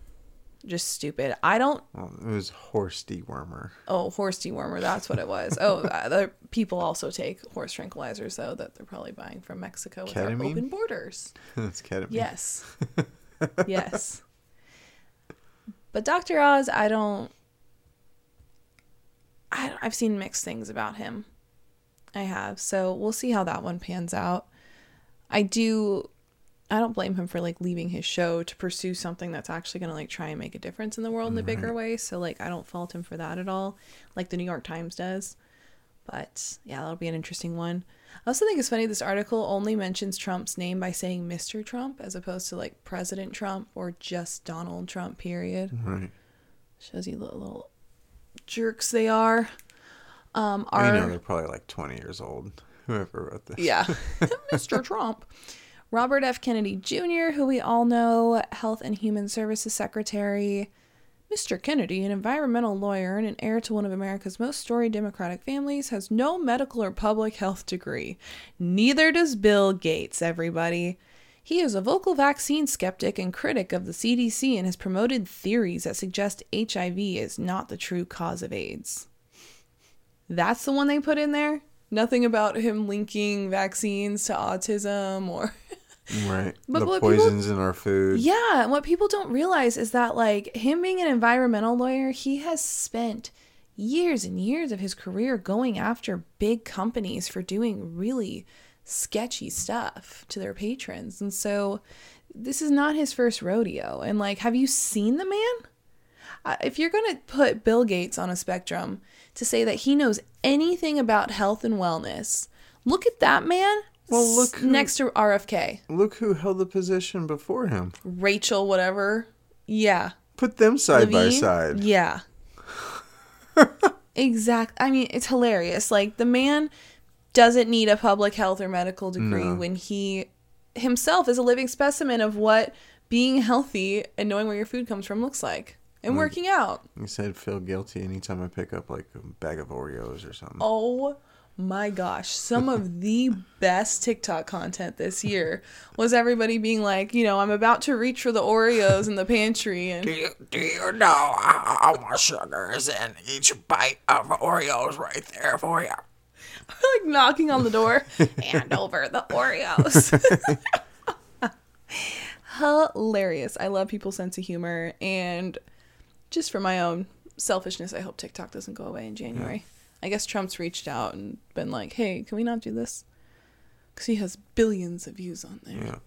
just stupid. Well, it was horse dewormer. Oh, horse dewormer. That's what it was. Other people also take horse tranquilizers, though, that they're probably buying from Mexico with our open borders. That's ketamine. Yes. Yes. But Dr. Oz, I've seen mixed things about him. I have. So we'll see how that one pans out. I don't blame him for leaving his show to pursue something that's actually going to try and make a difference in the world in a bigger way. So I don't fault him for that at all, like the New York Times does. But yeah, that'll be an interesting one. I also think it's funny this article only mentions Trump's name by saying Mr. Trump as opposed to like President Trump or just Donald Trump, period. Right. Shows you the little jerks they are. They're probably like 20 years old, whoever wrote this. Yeah. Mr. Trump. Robert F. Kennedy Jr., who we all know, Health and Human Services Secretary. Mr. Kennedy, an environmental lawyer and an heir to one of America's most storied Democratic families, has no medical or public health degree. Neither does Bill Gates, everybody. He is a vocal vaccine skeptic and critic of the CDC and has promoted theories that suggest HIV is not the true cause of AIDS. That's the one they put in there? Nothing about him linking vaccines to autism or... Right. But the poisons in our food. Yeah. And what people don't realize is that, like, him being an environmental lawyer, he has spent years and years of his career going after big companies for doing really sketchy stuff to their patrons. And so this is not his first rodeo. And, like, have you seen the man? If you're going to put Bill Gates on a spectrum to say that he knows anything about health and wellness, look at that man. Well, look next to RFK. Look who held the position before him. Rachel, whatever. Yeah. Put them side by side. Yeah. Exact. I mean, it's hilarious. Like, the man doesn't need a public health or medical degree when he himself is a living specimen of what being healthy and knowing where your food comes from looks like. And working out. He said, feel guilty anytime I pick up like a bag of Oreos or something. Oh my gosh, some of the best TikTok content this year was everybody being like, you know, I'm about to reach for the Oreos in the pantry. And do you know how much sugar is in each bite of Oreos right there for you? Like knocking on the door. Hand over the Oreos. Hilarious. I love people's sense of humor. And just for my own selfishness, I hope TikTok doesn't go away in January. Yeah. I guess Trump's reached out and been like, hey, can we not do this? Because he has billions of views on there. Yeah.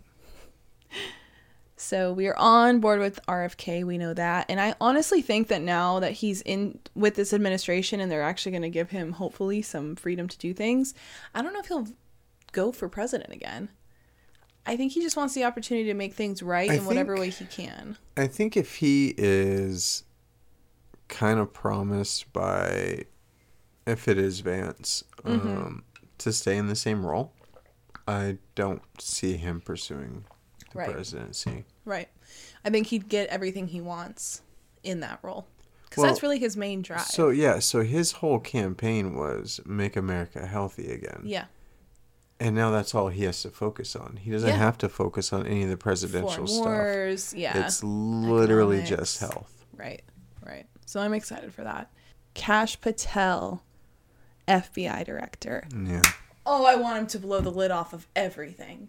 So we are on board with RFK. We know that. And I honestly think that now that he's in with this administration and they're actually going to give him, hopefully, some freedom to do things, I don't know if he'll go for president again. I think he just wants the opportunity to make things right in whatever way he can. I think if he is kind of promised by... if it is Vance, to stay in the same role, I don't see him pursuing the presidency. Right. I think he'd get everything he wants in that role. Because that's really his main drive. So his whole campaign was make America healthy again. Yeah. And now that's all he has to focus on. He doesn't have to focus on any of the presidential stuff. Yeah. It's literally just health. Right. So I'm excited for that. Kash Patel, FBI director. Yeah. Oh, I want him to blow the lid off of everything.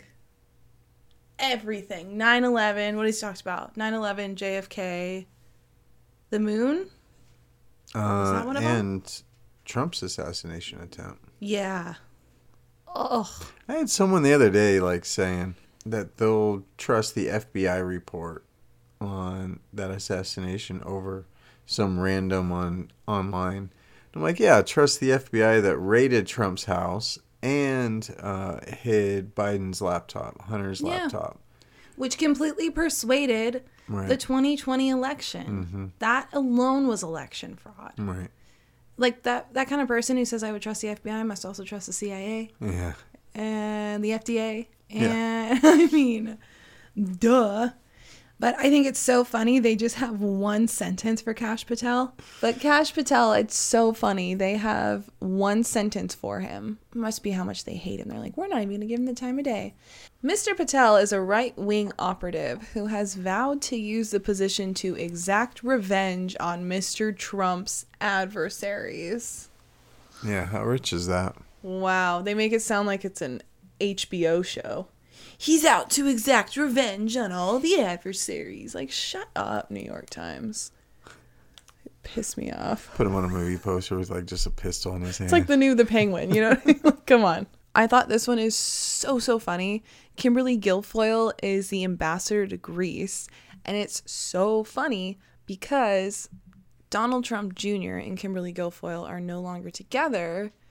Everything. 9/11. What has he talked about? 9/11, JFK, the moon? Is that one of them? And Trump's assassination attempt. Yeah. Oh. I had someone the other day saying that they'll trust the FBI report on that assassination over some random online. I'm like, yeah, trust the FBI that raided Trump's house and hid Biden's laptop, Hunter's laptop. Which completely persuaded the 2020 election. Mm-hmm. That alone was election fraud. Right. Like that kind of person who says I would trust the FBI must also trust the CIA. Yeah. And the FDA. And I mean, duh. But I think it's so funny. They just have one sentence for Kash Patel. But Kash Patel, it's so funny. They have one sentence for him. It must be how much they hate him. They're like, we're not even going to give him the time of day. Mr. Patel is a right-wing operative who has vowed to use the position to exact revenge on Mr. Trump's adversaries. Yeah, how rich is that? Wow. They make it sound like it's an HBO show. He's out to exact revenge on all the adversaries. Like, shut up, New York Times. It pissed me off. Put him on a movie poster with, just a pistol in his hand. It's like the Penguin, you know? Come on. I thought this one is so funny. Kimberly Guilfoyle is the ambassador to Greece. And it's so funny because Donald Trump Jr. and Kimberly Guilfoyle are no longer together.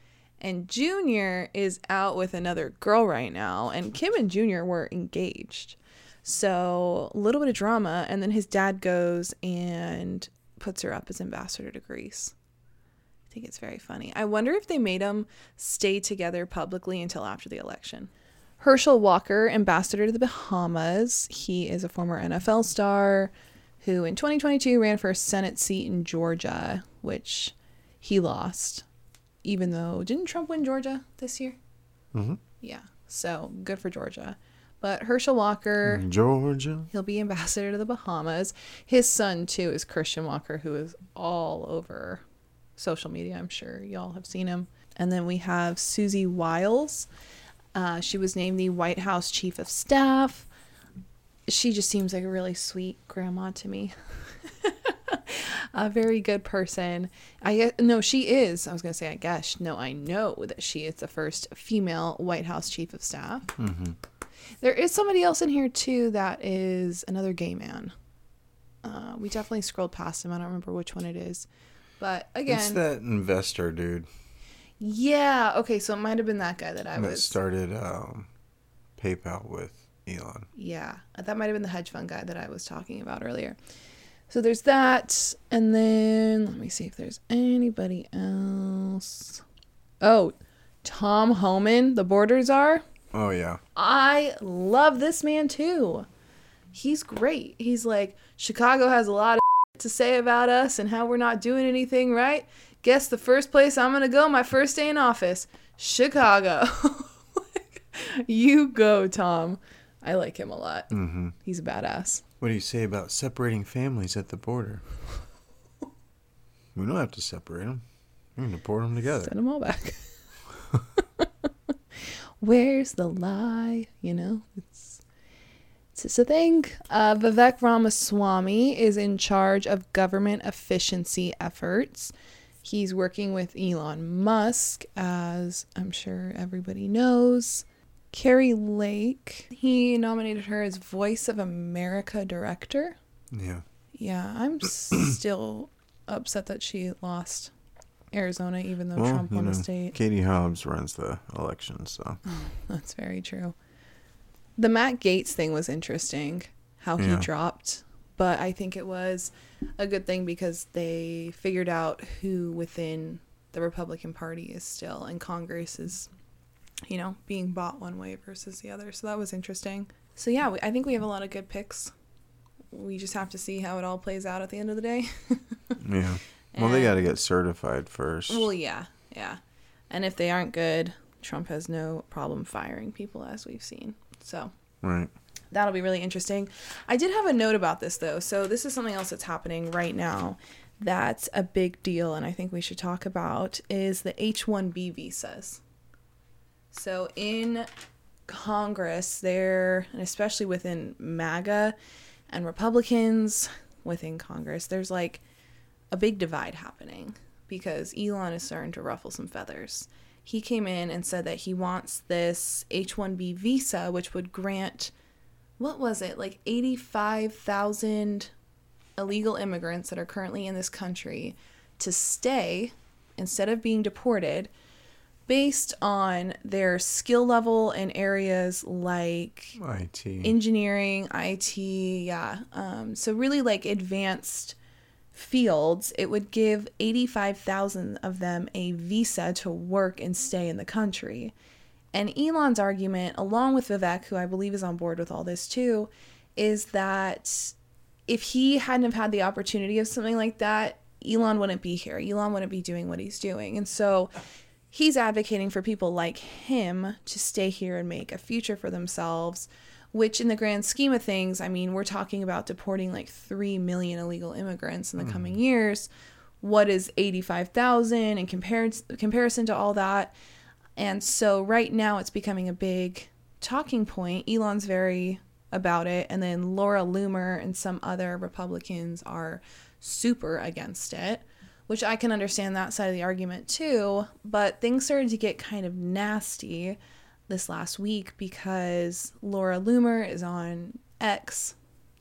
And Junior is out with another girl right now. And Kim and Junior were engaged. So a little bit of drama. And then his dad goes and puts her up as ambassador to Greece. I think it's very funny. I wonder if they made them stay together publicly until after the election. Herschel Walker, ambassador to the Bahamas. He is a former NFL star who in 2022 ran for a Senate seat in Georgia, which he lost. Even though, didn't Trump win Georgia this year? Mm-hmm. Yeah, so good for Georgia. But Herschel Walker, Georgia, he'll be ambassador to the Bahamas. His son, too, is Christian Walker, who is all over social media. I'm sure y'all have seen him. And then we have Susie Wiles. She was named the White House Chief of Staff. She just seems like a really sweet grandma to me. A very good person. No, she is. I was going to say, I guess. No, I know that she is the first female White House Chief of Staff. Mm-hmm. There is somebody else in here, too, that is another gay man. We definitely scrolled past him. I don't remember which one it is. But, again... It's that investor dude. Yeah. Okay, so it might have been that guy that started PayPal with Elon. Yeah. That might have been the hedge fund guy that I was talking about earlier. So there's that. And then let me see if there's anybody else. Oh, Tom Homan, the border czar. Oh, yeah. I love this man, too. He's great. He's like, Chicago has a lot of to say about us and how we're not doing anything right. Guess the first place I'm going to go my first day in office, Chicago. You go, Tom. I like him a lot. Mm-hmm. He's a badass. What do you say about separating families at the border? We don't have to separate them. We're going to deport them together. Send them all back. Where's the lie? You know, it's just a thing. Vivek Ramaswamy is in charge of government efficiency efforts. He's working with Elon Musk, as I'm sure everybody knows. Carrie Lake, he nominated her as Voice of America director. Yeah. Yeah, I'm still upset that she lost Arizona, even though Trump won the state. Katie Hobbs runs the election, so. That's very true. The Matt Gaetz thing was interesting, how he dropped. But I think it was a good thing because they figured out who within the Republican Party is still in Congress is, you know, being bought one way versus the other. So that was interesting. So yeah, I think we have a lot of good picks. We just have to see how it all plays out at the end of the day. Yeah. Well, they got to get certified first. Well, yeah. And if they aren't good, Trump has no problem firing people, as we've seen. So right. That'll be really interesting. I did have a note about this, though. So this is something else that's happening right now that's a big deal, and I think we should talk about, is the H-1B visas. So in Congress, there, and especially within MAGA and Republicans within Congress, there's like a big divide happening because Elon is starting to ruffle some feathers. He came in and said that he wants this H-1B visa, which would grant, what was it, like 85,000 illegal immigrants that are currently in this country to stay instead of being deported based on their skill level in areas like IT, engineering, IT, so really like advanced fields. It would give 85,000 of them a visa to work and stay in the country. And Elon's argument, along with Vivek, who I believe is on board with all this too, is that if he hadn't have had the opportunity of something like that, Elon wouldn't be here. Elon wouldn't be doing what he's doing. And so he's advocating for people like him to stay here and make a future for themselves, which in the grand scheme of things, I mean, we're talking about deporting like 3 million illegal immigrants in the coming years. What is 85,000 in comparison to all that? And so right now it's becoming a big talking point. Elon's very about it. And then Laura Loomer and some other Republicans are super against it, which I can understand that side of the argument too. But things started to get kind of nasty this last week because Laura Loomer is on X,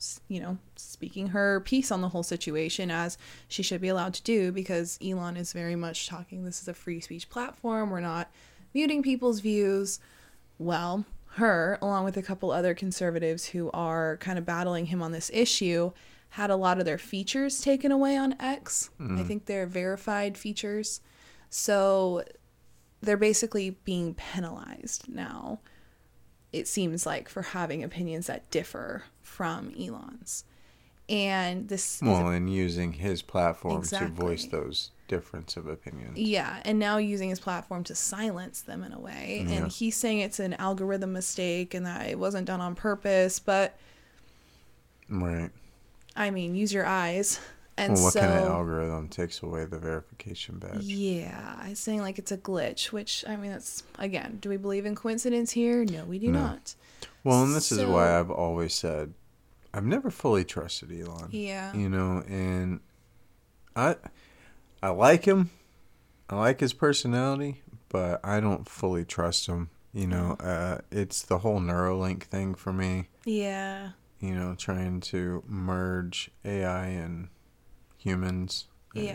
speaking her piece on the whole situation, as she should be allowed to do, because Elon is very much talking, this is a free speech platform. We're not muting people's views. Well, her, along with a couple other conservatives who are kind of battling him on this issue, had a lot of their features taken away on X. I think they're verified features. So they're basically being penalized now, it seems like, for having opinions that differ from Elon's. And this... and using his platform to voice those difference of opinions. Yeah, and now using his platform to silence them in a way. Yeah. And he's saying it's an algorithm mistake and that it wasn't done on purpose, but... Right. I mean, use your eyes. And what kind of algorithm takes away the verification badge? Yeah, I'm saying like it's a glitch, which, I mean, that's, again, do we believe in coincidence here? No, we do not. Well, and this is why I've always said I've never fully trusted Elon. Yeah. And I like him. I like his personality, but I don't fully trust him. It's the whole Neuralink thing for me. Yeah. Trying to merge AI and humans. Yeah.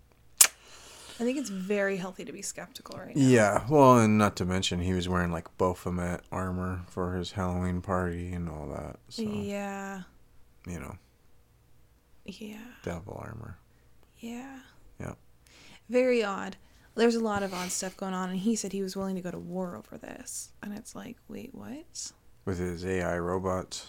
I think it's very healthy to be skeptical right now. Yeah. Well, and not to mention he was wearing like Baphomet armor for his Halloween party and all that. So, yeah. Yeah. Devil armor. Yeah. Yeah. Very odd. There's a lot of odd stuff going on, and he said he was willing to go to war over this. And it's like, wait, what? With his AI robots.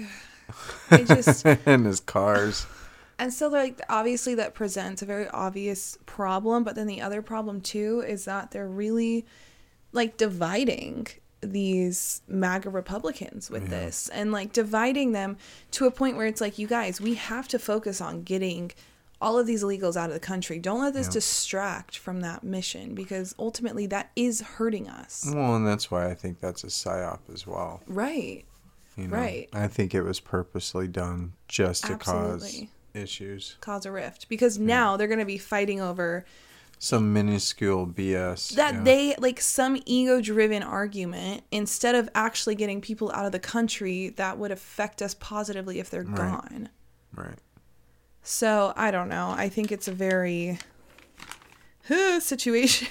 I just... and his cars. And so, like, obviously that presents a very obvious problem, but then the other problem, too, is that they're really, like, dividing these MAGA Republicans with this. And, like, dividing them to a point where it's like, you guys, we have to focus on getting all of these illegals out of the country. Don't let this distract from that mission, because ultimately that is hurting us. Well, and that's why I think that's a psyop as well. Right. Right. I think it was purposely done just to cause issues. Cause a rift. Because now they're going to be fighting over some minuscule BS. That they, like, some ego-driven argument, instead of actually getting people out of the country that would affect us positively if they're gone. Right. So, I don't know. I think it's a very situation.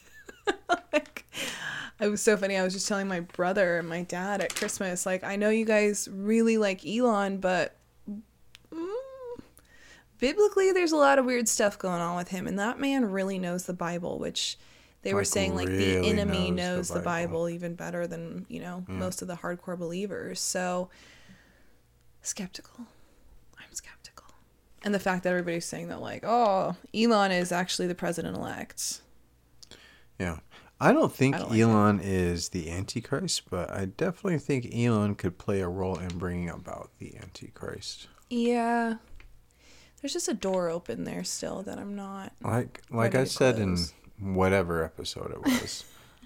Like, it was so funny. I was just telling my brother and my dad at Christmas, like, I know you guys really like Elon, but biblically there's a lot of weird stuff going on with him. And that man really knows the Bible, which they were saying, like, really the enemy knows the Bible even better than, most of the hardcore believers. So, skeptical. I'm skeptical. And the fact that everybody's saying that, like, oh, Elon is actually the president-elect. Yeah. I don't think Elon is the Antichrist, but I definitely think Elon could play a role in bringing about the Antichrist. Yeah. There's just a door open there still that I'm not... Like I said in whatever episode it was,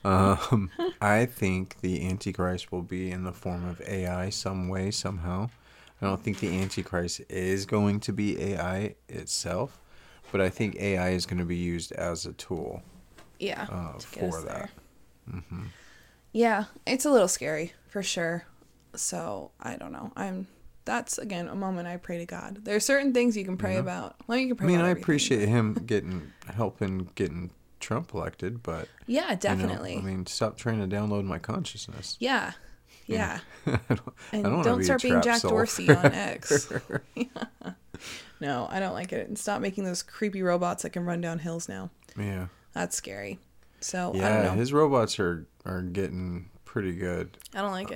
I think the Antichrist will be in the form of AI some way, somehow. I don't think the Antichrist is going to be AI itself, but I think AI is going to be used as a tool. Yeah. For that. Mm-hmm. Yeah, it's a little scary for sure. So I don't know. That's again a moment I pray to God. There are certain things you can pray about. Well, you can pray. I appreciate him helping Trump elected, but yeah, definitely. Stop trying to download my consciousness. Yeah. Yeah. I don't start being Jack Dorsey on X. Yeah. No, I don't like it. And stop making those creepy robots that can run down hills now. Yeah. That's scary. So, yeah, I don't know. His robots are getting pretty good. I don't like it.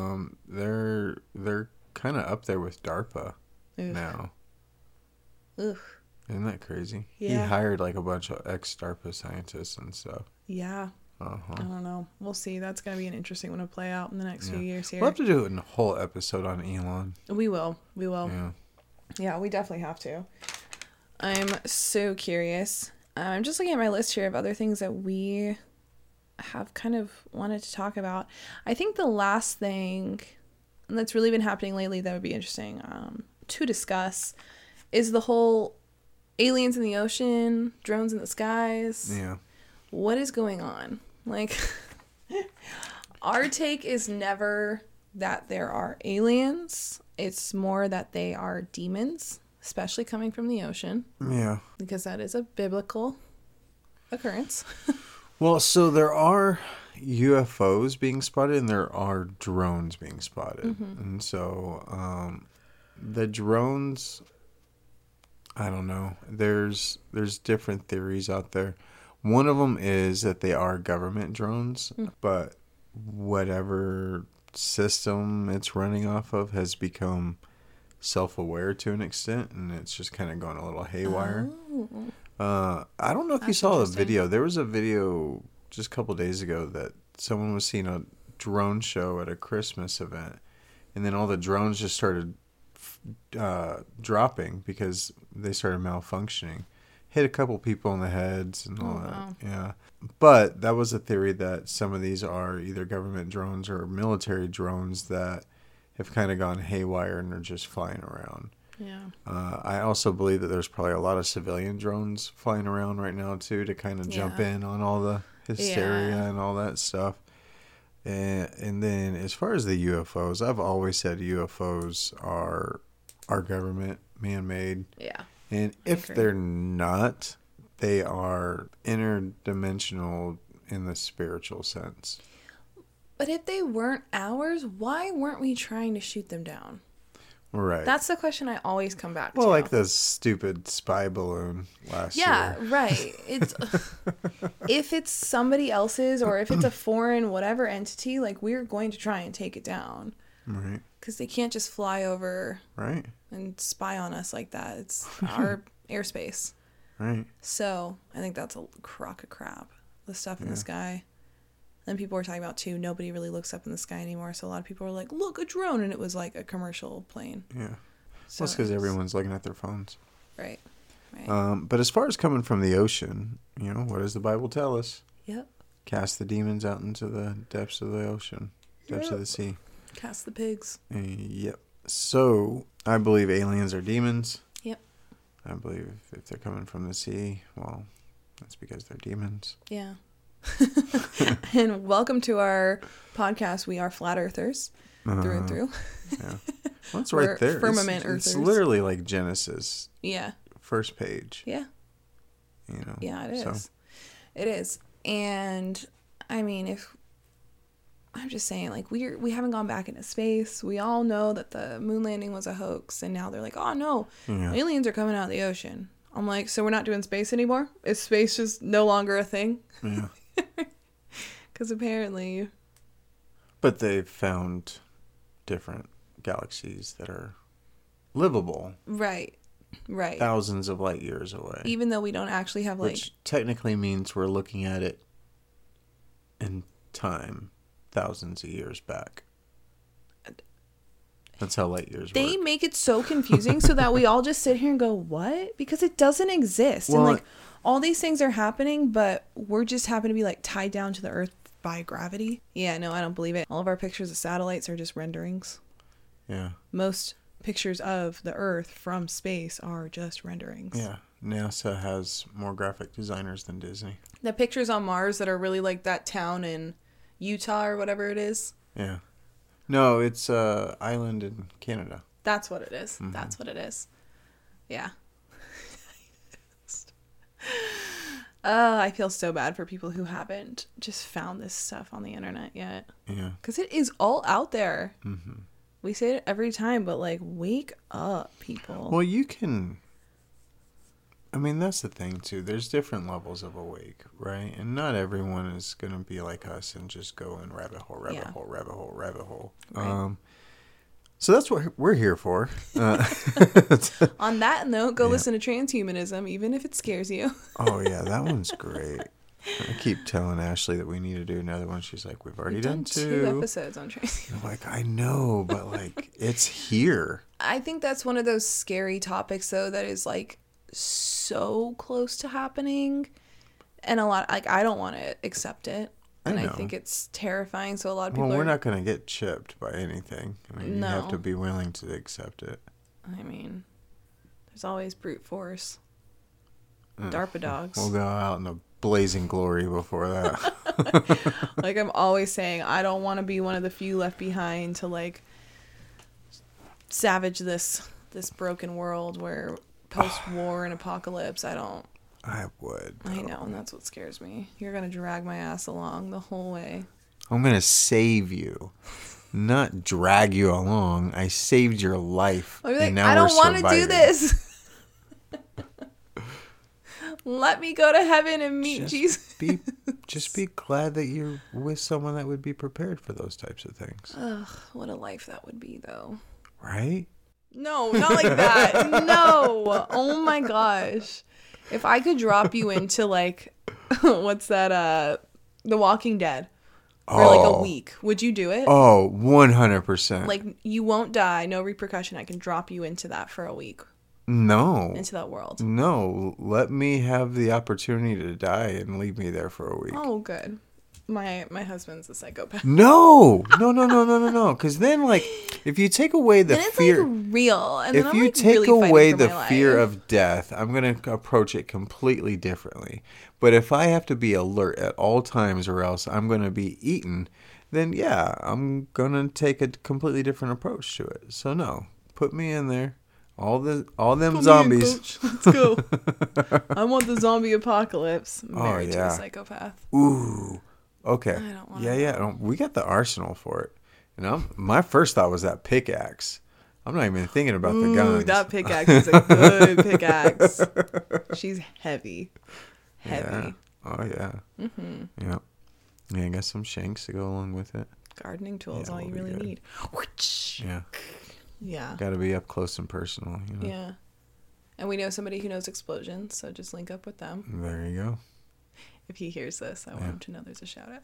They're kind of up there with DARPA now. Ugh. Isn't that crazy? Yeah. He hired like a bunch of ex-DARPA scientists and stuff. Yeah. I don't know. We'll see. That's going to be an interesting one to play out in the next few years here. We'll have to do a whole episode on Elon. We will. Yeah, we definitely have to. I'm so curious. I'm just looking at my list here of other things that we have kind of wanted to talk about. I think the last thing that's really been happening lately that would be interesting to discuss is the whole aliens in the ocean, drones in the skies. Yeah. What is going on? Like, our take is never that there are aliens. It's more that they are demons, especially coming from the ocean. Yeah. Because that is a biblical occurrence. Well, so there are UFOs being spotted and there are drones being spotted. Mm-hmm. And so the drones, I don't know. There's different theories out there. One of them is that they are government drones, but whatever system it's running off of has become self-aware to an extent, and it's just kind of going a little haywire. I don't know if you saw the video. There was a video just a couple days ago that someone was seeing a drone show at a Christmas event, and then all the drones just started dropping because they started malfunctioning. Hit a couple people in the heads and all that. Wow. Yeah. But that was a theory that some of these are either government drones or military drones that have kind of gone haywire and are just flying around. Yeah. I also believe that there's probably a lot of civilian drones flying around right now too to kind of jump in on all the hysteria and all that stuff. And then as far as the UFOs, I've always said UFOs are government man-made. Yeah. And if they're not, they are interdimensional in the spiritual sense. But if they weren't ours, why weren't we trying to shoot them down? Right. That's the question I always come back to. Well, like the stupid spy balloon last year. Yeah, right. It's if it's somebody else's or if it's a foreign whatever entity, like we're going to try and take it down. Right. Because they can't just fly over and spy on us like that. It's our airspace. Right. So I think that's a crock of crap. The stuff in the sky. And people were talking about, too, nobody really looks up in the sky anymore. So a lot of people were like, look, a drone. And it was like a commercial plane. Yeah. So well, it's because everyone's looking at their phones. Right. But as far as coming from the ocean, what does the Bible tell us? Yep. Cast the demons out into the depths of the ocean, depths of the sea. Cast the pigs. Yep. So I believe aliens are demons. Yep. I believe if they're coming from the sea, well, that's because they're demons. Yeah. And welcome to our podcast. We are flat earthers through and through. Yeah. Well, it's right there. Firmament earthers. It's literally like Genesis. Yeah. First page. Yeah. Yeah, it is. So. It is. And I mean, if I'm just saying, like, we haven't gone back into space. We all know that the moon landing was a hoax, and now they're like, oh no, aliens are coming out of the ocean. I'm like, so we're not doing space anymore? Is space just no longer a thing? Yeah. Because apparently. But they've found different galaxies that are livable. Right. Thousands of light years away. Even though we don't actually have, like. Which technically means we're looking at it in time, thousands of years back. That's how light years work. They make it so confusing so that we all just sit here and go, what? Because it doesn't exist. Well, and, like, all these things are happening, but we're just happen to be, like, tied down to the earth by gravity. Yeah, no, I don't believe it. All of our pictures of satellites are just renderings. Yeah. Most pictures of the earth from space are just renderings. Yeah. NASA has more graphic designers than Disney. The pictures on Mars that are really like that town in Utah or whatever it is. Yeah. No, it's island in Canada. That's what it is. Mm-hmm. That's what it is. Yeah. I feel so bad for people who haven't just found this stuff on the internet yet. Yeah. Because it is all out there. Mm-hmm. We say it every time, but, like, wake up, people. Well, you can... I mean, that's the thing, too. There's different levels of awake, right? And not everyone is going to be like us and just go in rabbit hole. Right. So that's what we're here for. On that note, go listen to Transhumanism, even if it scares you. Oh, yeah, that one's great. I keep telling Ashley that we need to do another one. She's like, we've already done two episodes on transhumanism. I'm like, I know, but, like, it's here. I think that's one of those scary topics, though, that is, like, so close to happening, and a lot, like, I don't want to accept it, and I think it's terrifying. So a lot of people we're not going to get chipped by anything. I mean, you have to be willing to accept it. I mean, there's always brute force. DARPA dogs. We'll go out in a blazing glory before that. Like, I'm always saying, I don't want to be one of the few left behind to, like, savage this broken world where post-war and apocalypse. I would. I know, and that's what scares me. You're gonna drag my ass along the whole way. I'm gonna save you, not drag you along. I saved your life. I'll be like, I don't want to do this. Let me go to heaven and meet Jesus. Just be glad that you're with someone that would be prepared for those types of things. Ugh, what a life that would be, though. Right? No, not like that. No. Oh my gosh. If I could drop you into like, what's that? The Walking Dead. For like a week, would you do it? Oh, 100%. Like, you won't die, no repercussion. I can drop you into that for a week. No. Into that world. No. Let me have the opportunity to die and leave me there for a week. Oh, good. My husband's a psychopath. No. Because then, like, if you take away the then it's fear, like real. And if then you like take really away the life. fear of death, I'm gonna approach it completely differently. But if I have to be alert at all times, or else I'm gonna be eaten, then yeah, I'm gonna take a completely different approach to it. So no, put me in there. All them put zombies. Let's go. I want the zombie apocalypse. Married to a psychopath. Ooh. Okay. I don't want Yeah. We got the arsenal for it. And my first thought was that pickaxe. I'm not even thinking about the guns. That pickaxe is a good pickaxe. She's heavy. Yeah. Oh, yeah. Mm-hmm. Yeah. Yeah, I got some shanks to go along with it. Gardening tools, all you really need. Yeah. Yeah. Got to be up close and personal. You know? Yeah. And we know somebody who knows explosions, so just link up with them. There you go. If he hears this, I want him to know there's a shout out.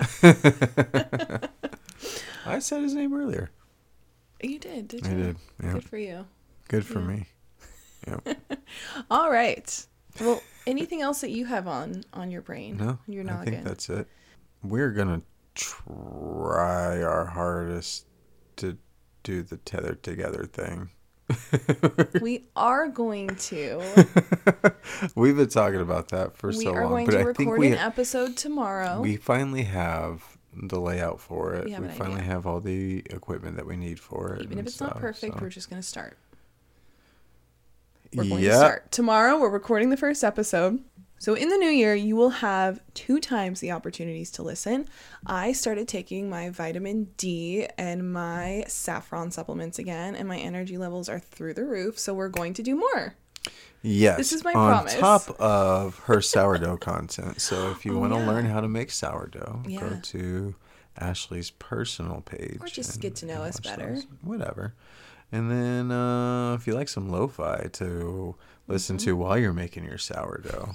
I said his name earlier. You did you? I did. Yeah. Good for you. Good for me. Yep. All right. Well, anything else that you have on your brain? No, your I think that's it. We're going to try our hardest to do the tethered together thing. We are going to. We've been talking about that for so long. We are going to record an episode tomorrow. We finally have the layout for it. We finally have all the equipment that we need for it. Even if it's not perfect, we're just going to start. We're going to start. Tomorrow, we're recording the first episode. So in the new year, you will have 2 times the opportunities to listen. I started taking my vitamin D and my saffron supplements again, and my energy levels are through the roof. So we're going to do more. Yes. This is my promise. On top of her sourdough content. So if you want to learn how to make sourdough, go to Ashley's personal page. Or just get to know us better. Those. Whatever. And then if you like some lo-fi to listen to while you're making your sourdough.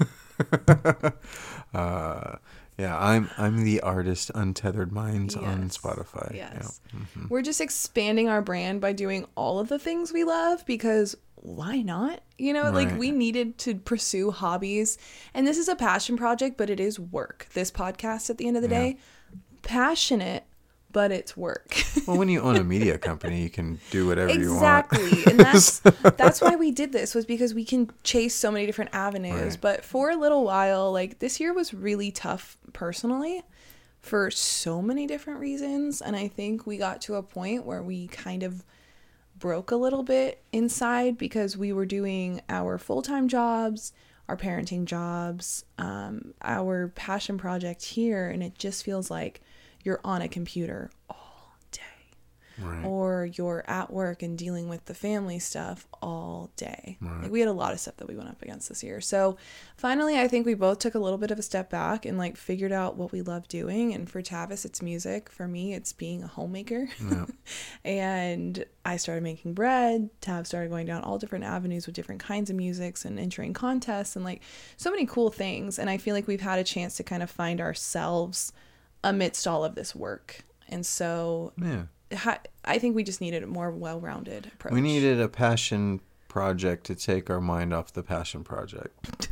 I'm the artist Untethered Minds on Spotify. Yes. Yeah. Mm-hmm. We're just expanding our brand by doing all of the things we love because why not? You know, like we needed to pursue hobbies, and this is a passion project, but it is work. This podcast at the end of the day, passionate, but it's work. Well, when you own a media company, you can do whatever you want. Exactly. And that's why we did this, was because we can chase so many different avenues. Right. But for a little while, like this year was really tough personally for so many different reasons. And I think we got to a point where we kind of broke a little bit inside because we were doing our full-time jobs, our parenting jobs, our passion project here. And it just feels like you're on a computer all day. Right. Or you're at work and dealing with the family stuff all day. Right. Like we had a lot of stuff that we went up against this year. So finally, I think we both took a little bit of a step back and like figured out what we love doing. And for Tavis, it's music. For me, it's being a homemaker. Yeah. And I started making bread. Tav started going down all different avenues with different kinds of musics and entering contests and like so many cool things. And I feel like we've had a chance to kind of find ourselves amidst all of this work. And so I think we just needed a more well-rounded approach. We needed a passion project to take our mind off the passion project.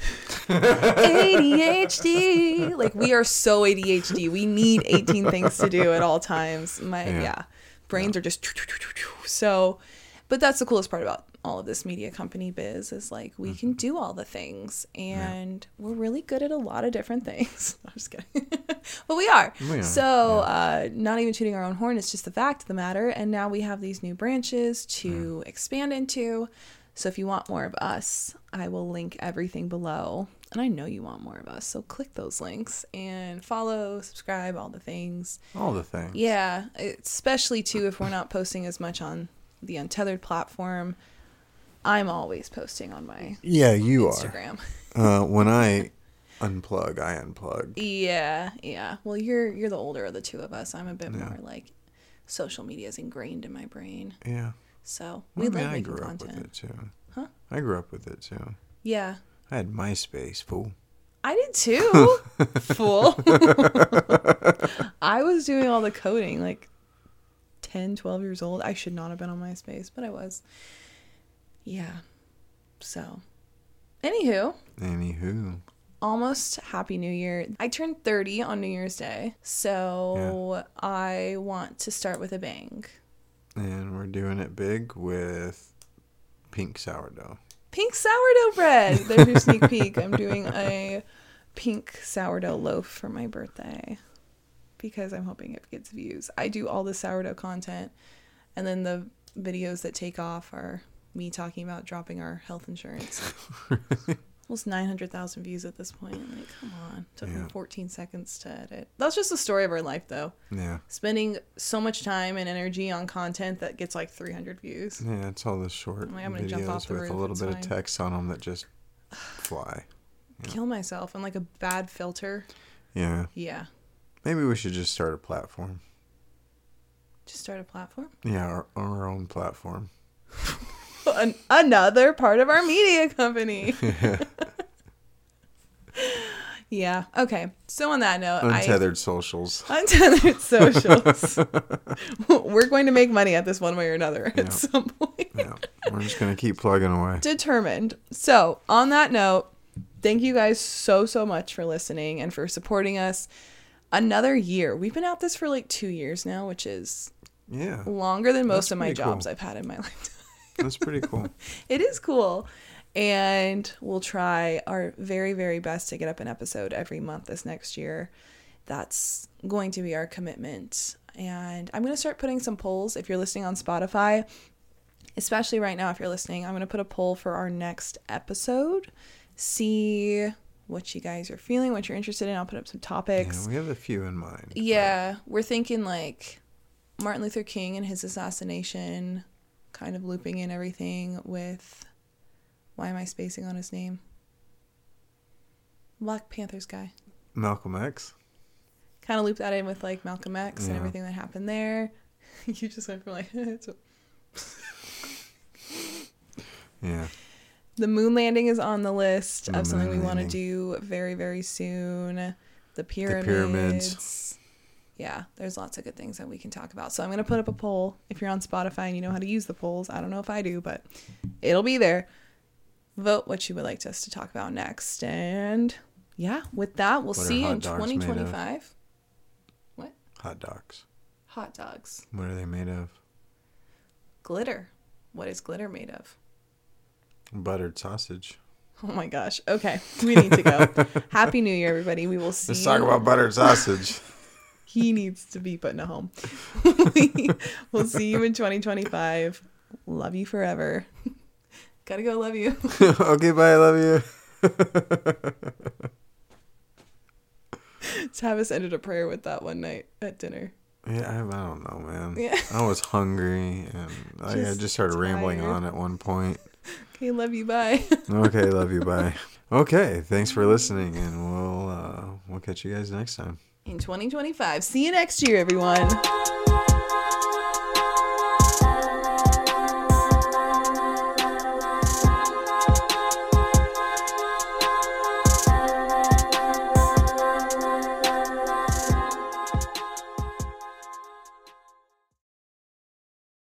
ADHD. Like we are so ADHD. We need 18 things to do at all times. Brains are just so, but that's the coolest part about all of this media company biz is like we can do all the things, and we're really good at a lot of different things. I'm just kidding. But we are. So not even tooting our own horn, it's just the fact of the matter. And now we have these new branches to expand into. So if you want more of us, I will link everything below. And I know you want more of us, so click those links and follow, subscribe, all the things. All the things. Yeah, especially too if we're not posting as much on the Untethered platform. I'm always posting on my Instagram. When I unplug, I unplug. Yeah. Well, you're the older of the two of us. I'm a bit more like social media is ingrained in my brain. Yeah. So we like making content. I grew up with it too. Huh? I grew up with it too. Yeah. I had MySpace, fool. I did too, fool. I was doing all the coding, like 10, 12 years old. I should not have been on MySpace, but I was. Yeah. So, anywho. Almost Happy New Year. I turned 30 on New Year's Day, so I want to start with a bang. And we're doing it big with pink sourdough. Pink sourdough bread. There's your sneak peek. I'm doing a pink sourdough loaf for my birthday because I'm hoping it gets views. I do all the sourdough content, and then the videos that take off are me talking about dropping our health insurance. Almost 900,000 views at this point. I'm like, come on. Took me 14 seconds to edit. That's just the story of our life, though. Yeah. Spending so much time and energy on content that gets like 300 views. Yeah, it's all the short videos with a little bit of text on them that just fly. Kill myself and like a bad filter. Yeah. Yeah. Maybe we should just start a platform. Just start a platform? Yeah, our own platform. Another part of our media company. Yeah. Okay. So on that note, Untethered Socials. We're going to make money at this one way or another at some point. Yeah. We're just going to keep plugging away. Determined. So on that note, thank you guys so much for listening and for supporting us. Another year. We've been at this for like 2 years now, which is longer than most of my jobs I've had in my lifetime. That's pretty cool. It is cool. And we'll try our very, very best to get up an episode every month this next year. That's going to be our commitment. And I'm going to start putting some polls. If you're listening on Spotify, especially right now, if you're listening, I'm going to put a poll for our next episode. See what you guys are feeling, what you're interested in. I'll put up some topics. Yeah, we have a few in mind. Yeah, we're thinking like Martin Luther King and his assassination, kind of looping in everything with, why am I spacing on his name? Black Panthers guy. Malcolm X. Kind of loop that in with like Malcolm X and everything that happened there. You just went from like, yeah. The moon landing is on the list of something we want to do very, very soon. The pyramids. Yeah, there's lots of good things that we can talk about. So I'm going to put up a poll. If you're on Spotify and you know how to use the polls, I don't know if I do, but it'll be there. Vote what you would like us to talk about next. And yeah, with that, we'll see you in 2025. What? Hot dogs. Hot dogs. What are they made of? Glitter. What is glitter made of? Buttered sausage. Oh my gosh. Okay, we need to go. Happy New Year, everybody. We will see Let's talk about buttered sausage. He needs to be put in a home. We'll see you in 2025. Love you forever. Gotta go. Love you. Okay, bye. I love you. Tavis ended a prayer with that one night at dinner. Yeah, I don't know, man. Yeah. I was hungry and I just started rambling on at one point. Okay, love you. Bye. Okay, love you. Bye. Okay, thanks for listening, and we'll catch you guys next time. In 2025. See you next year, everyone.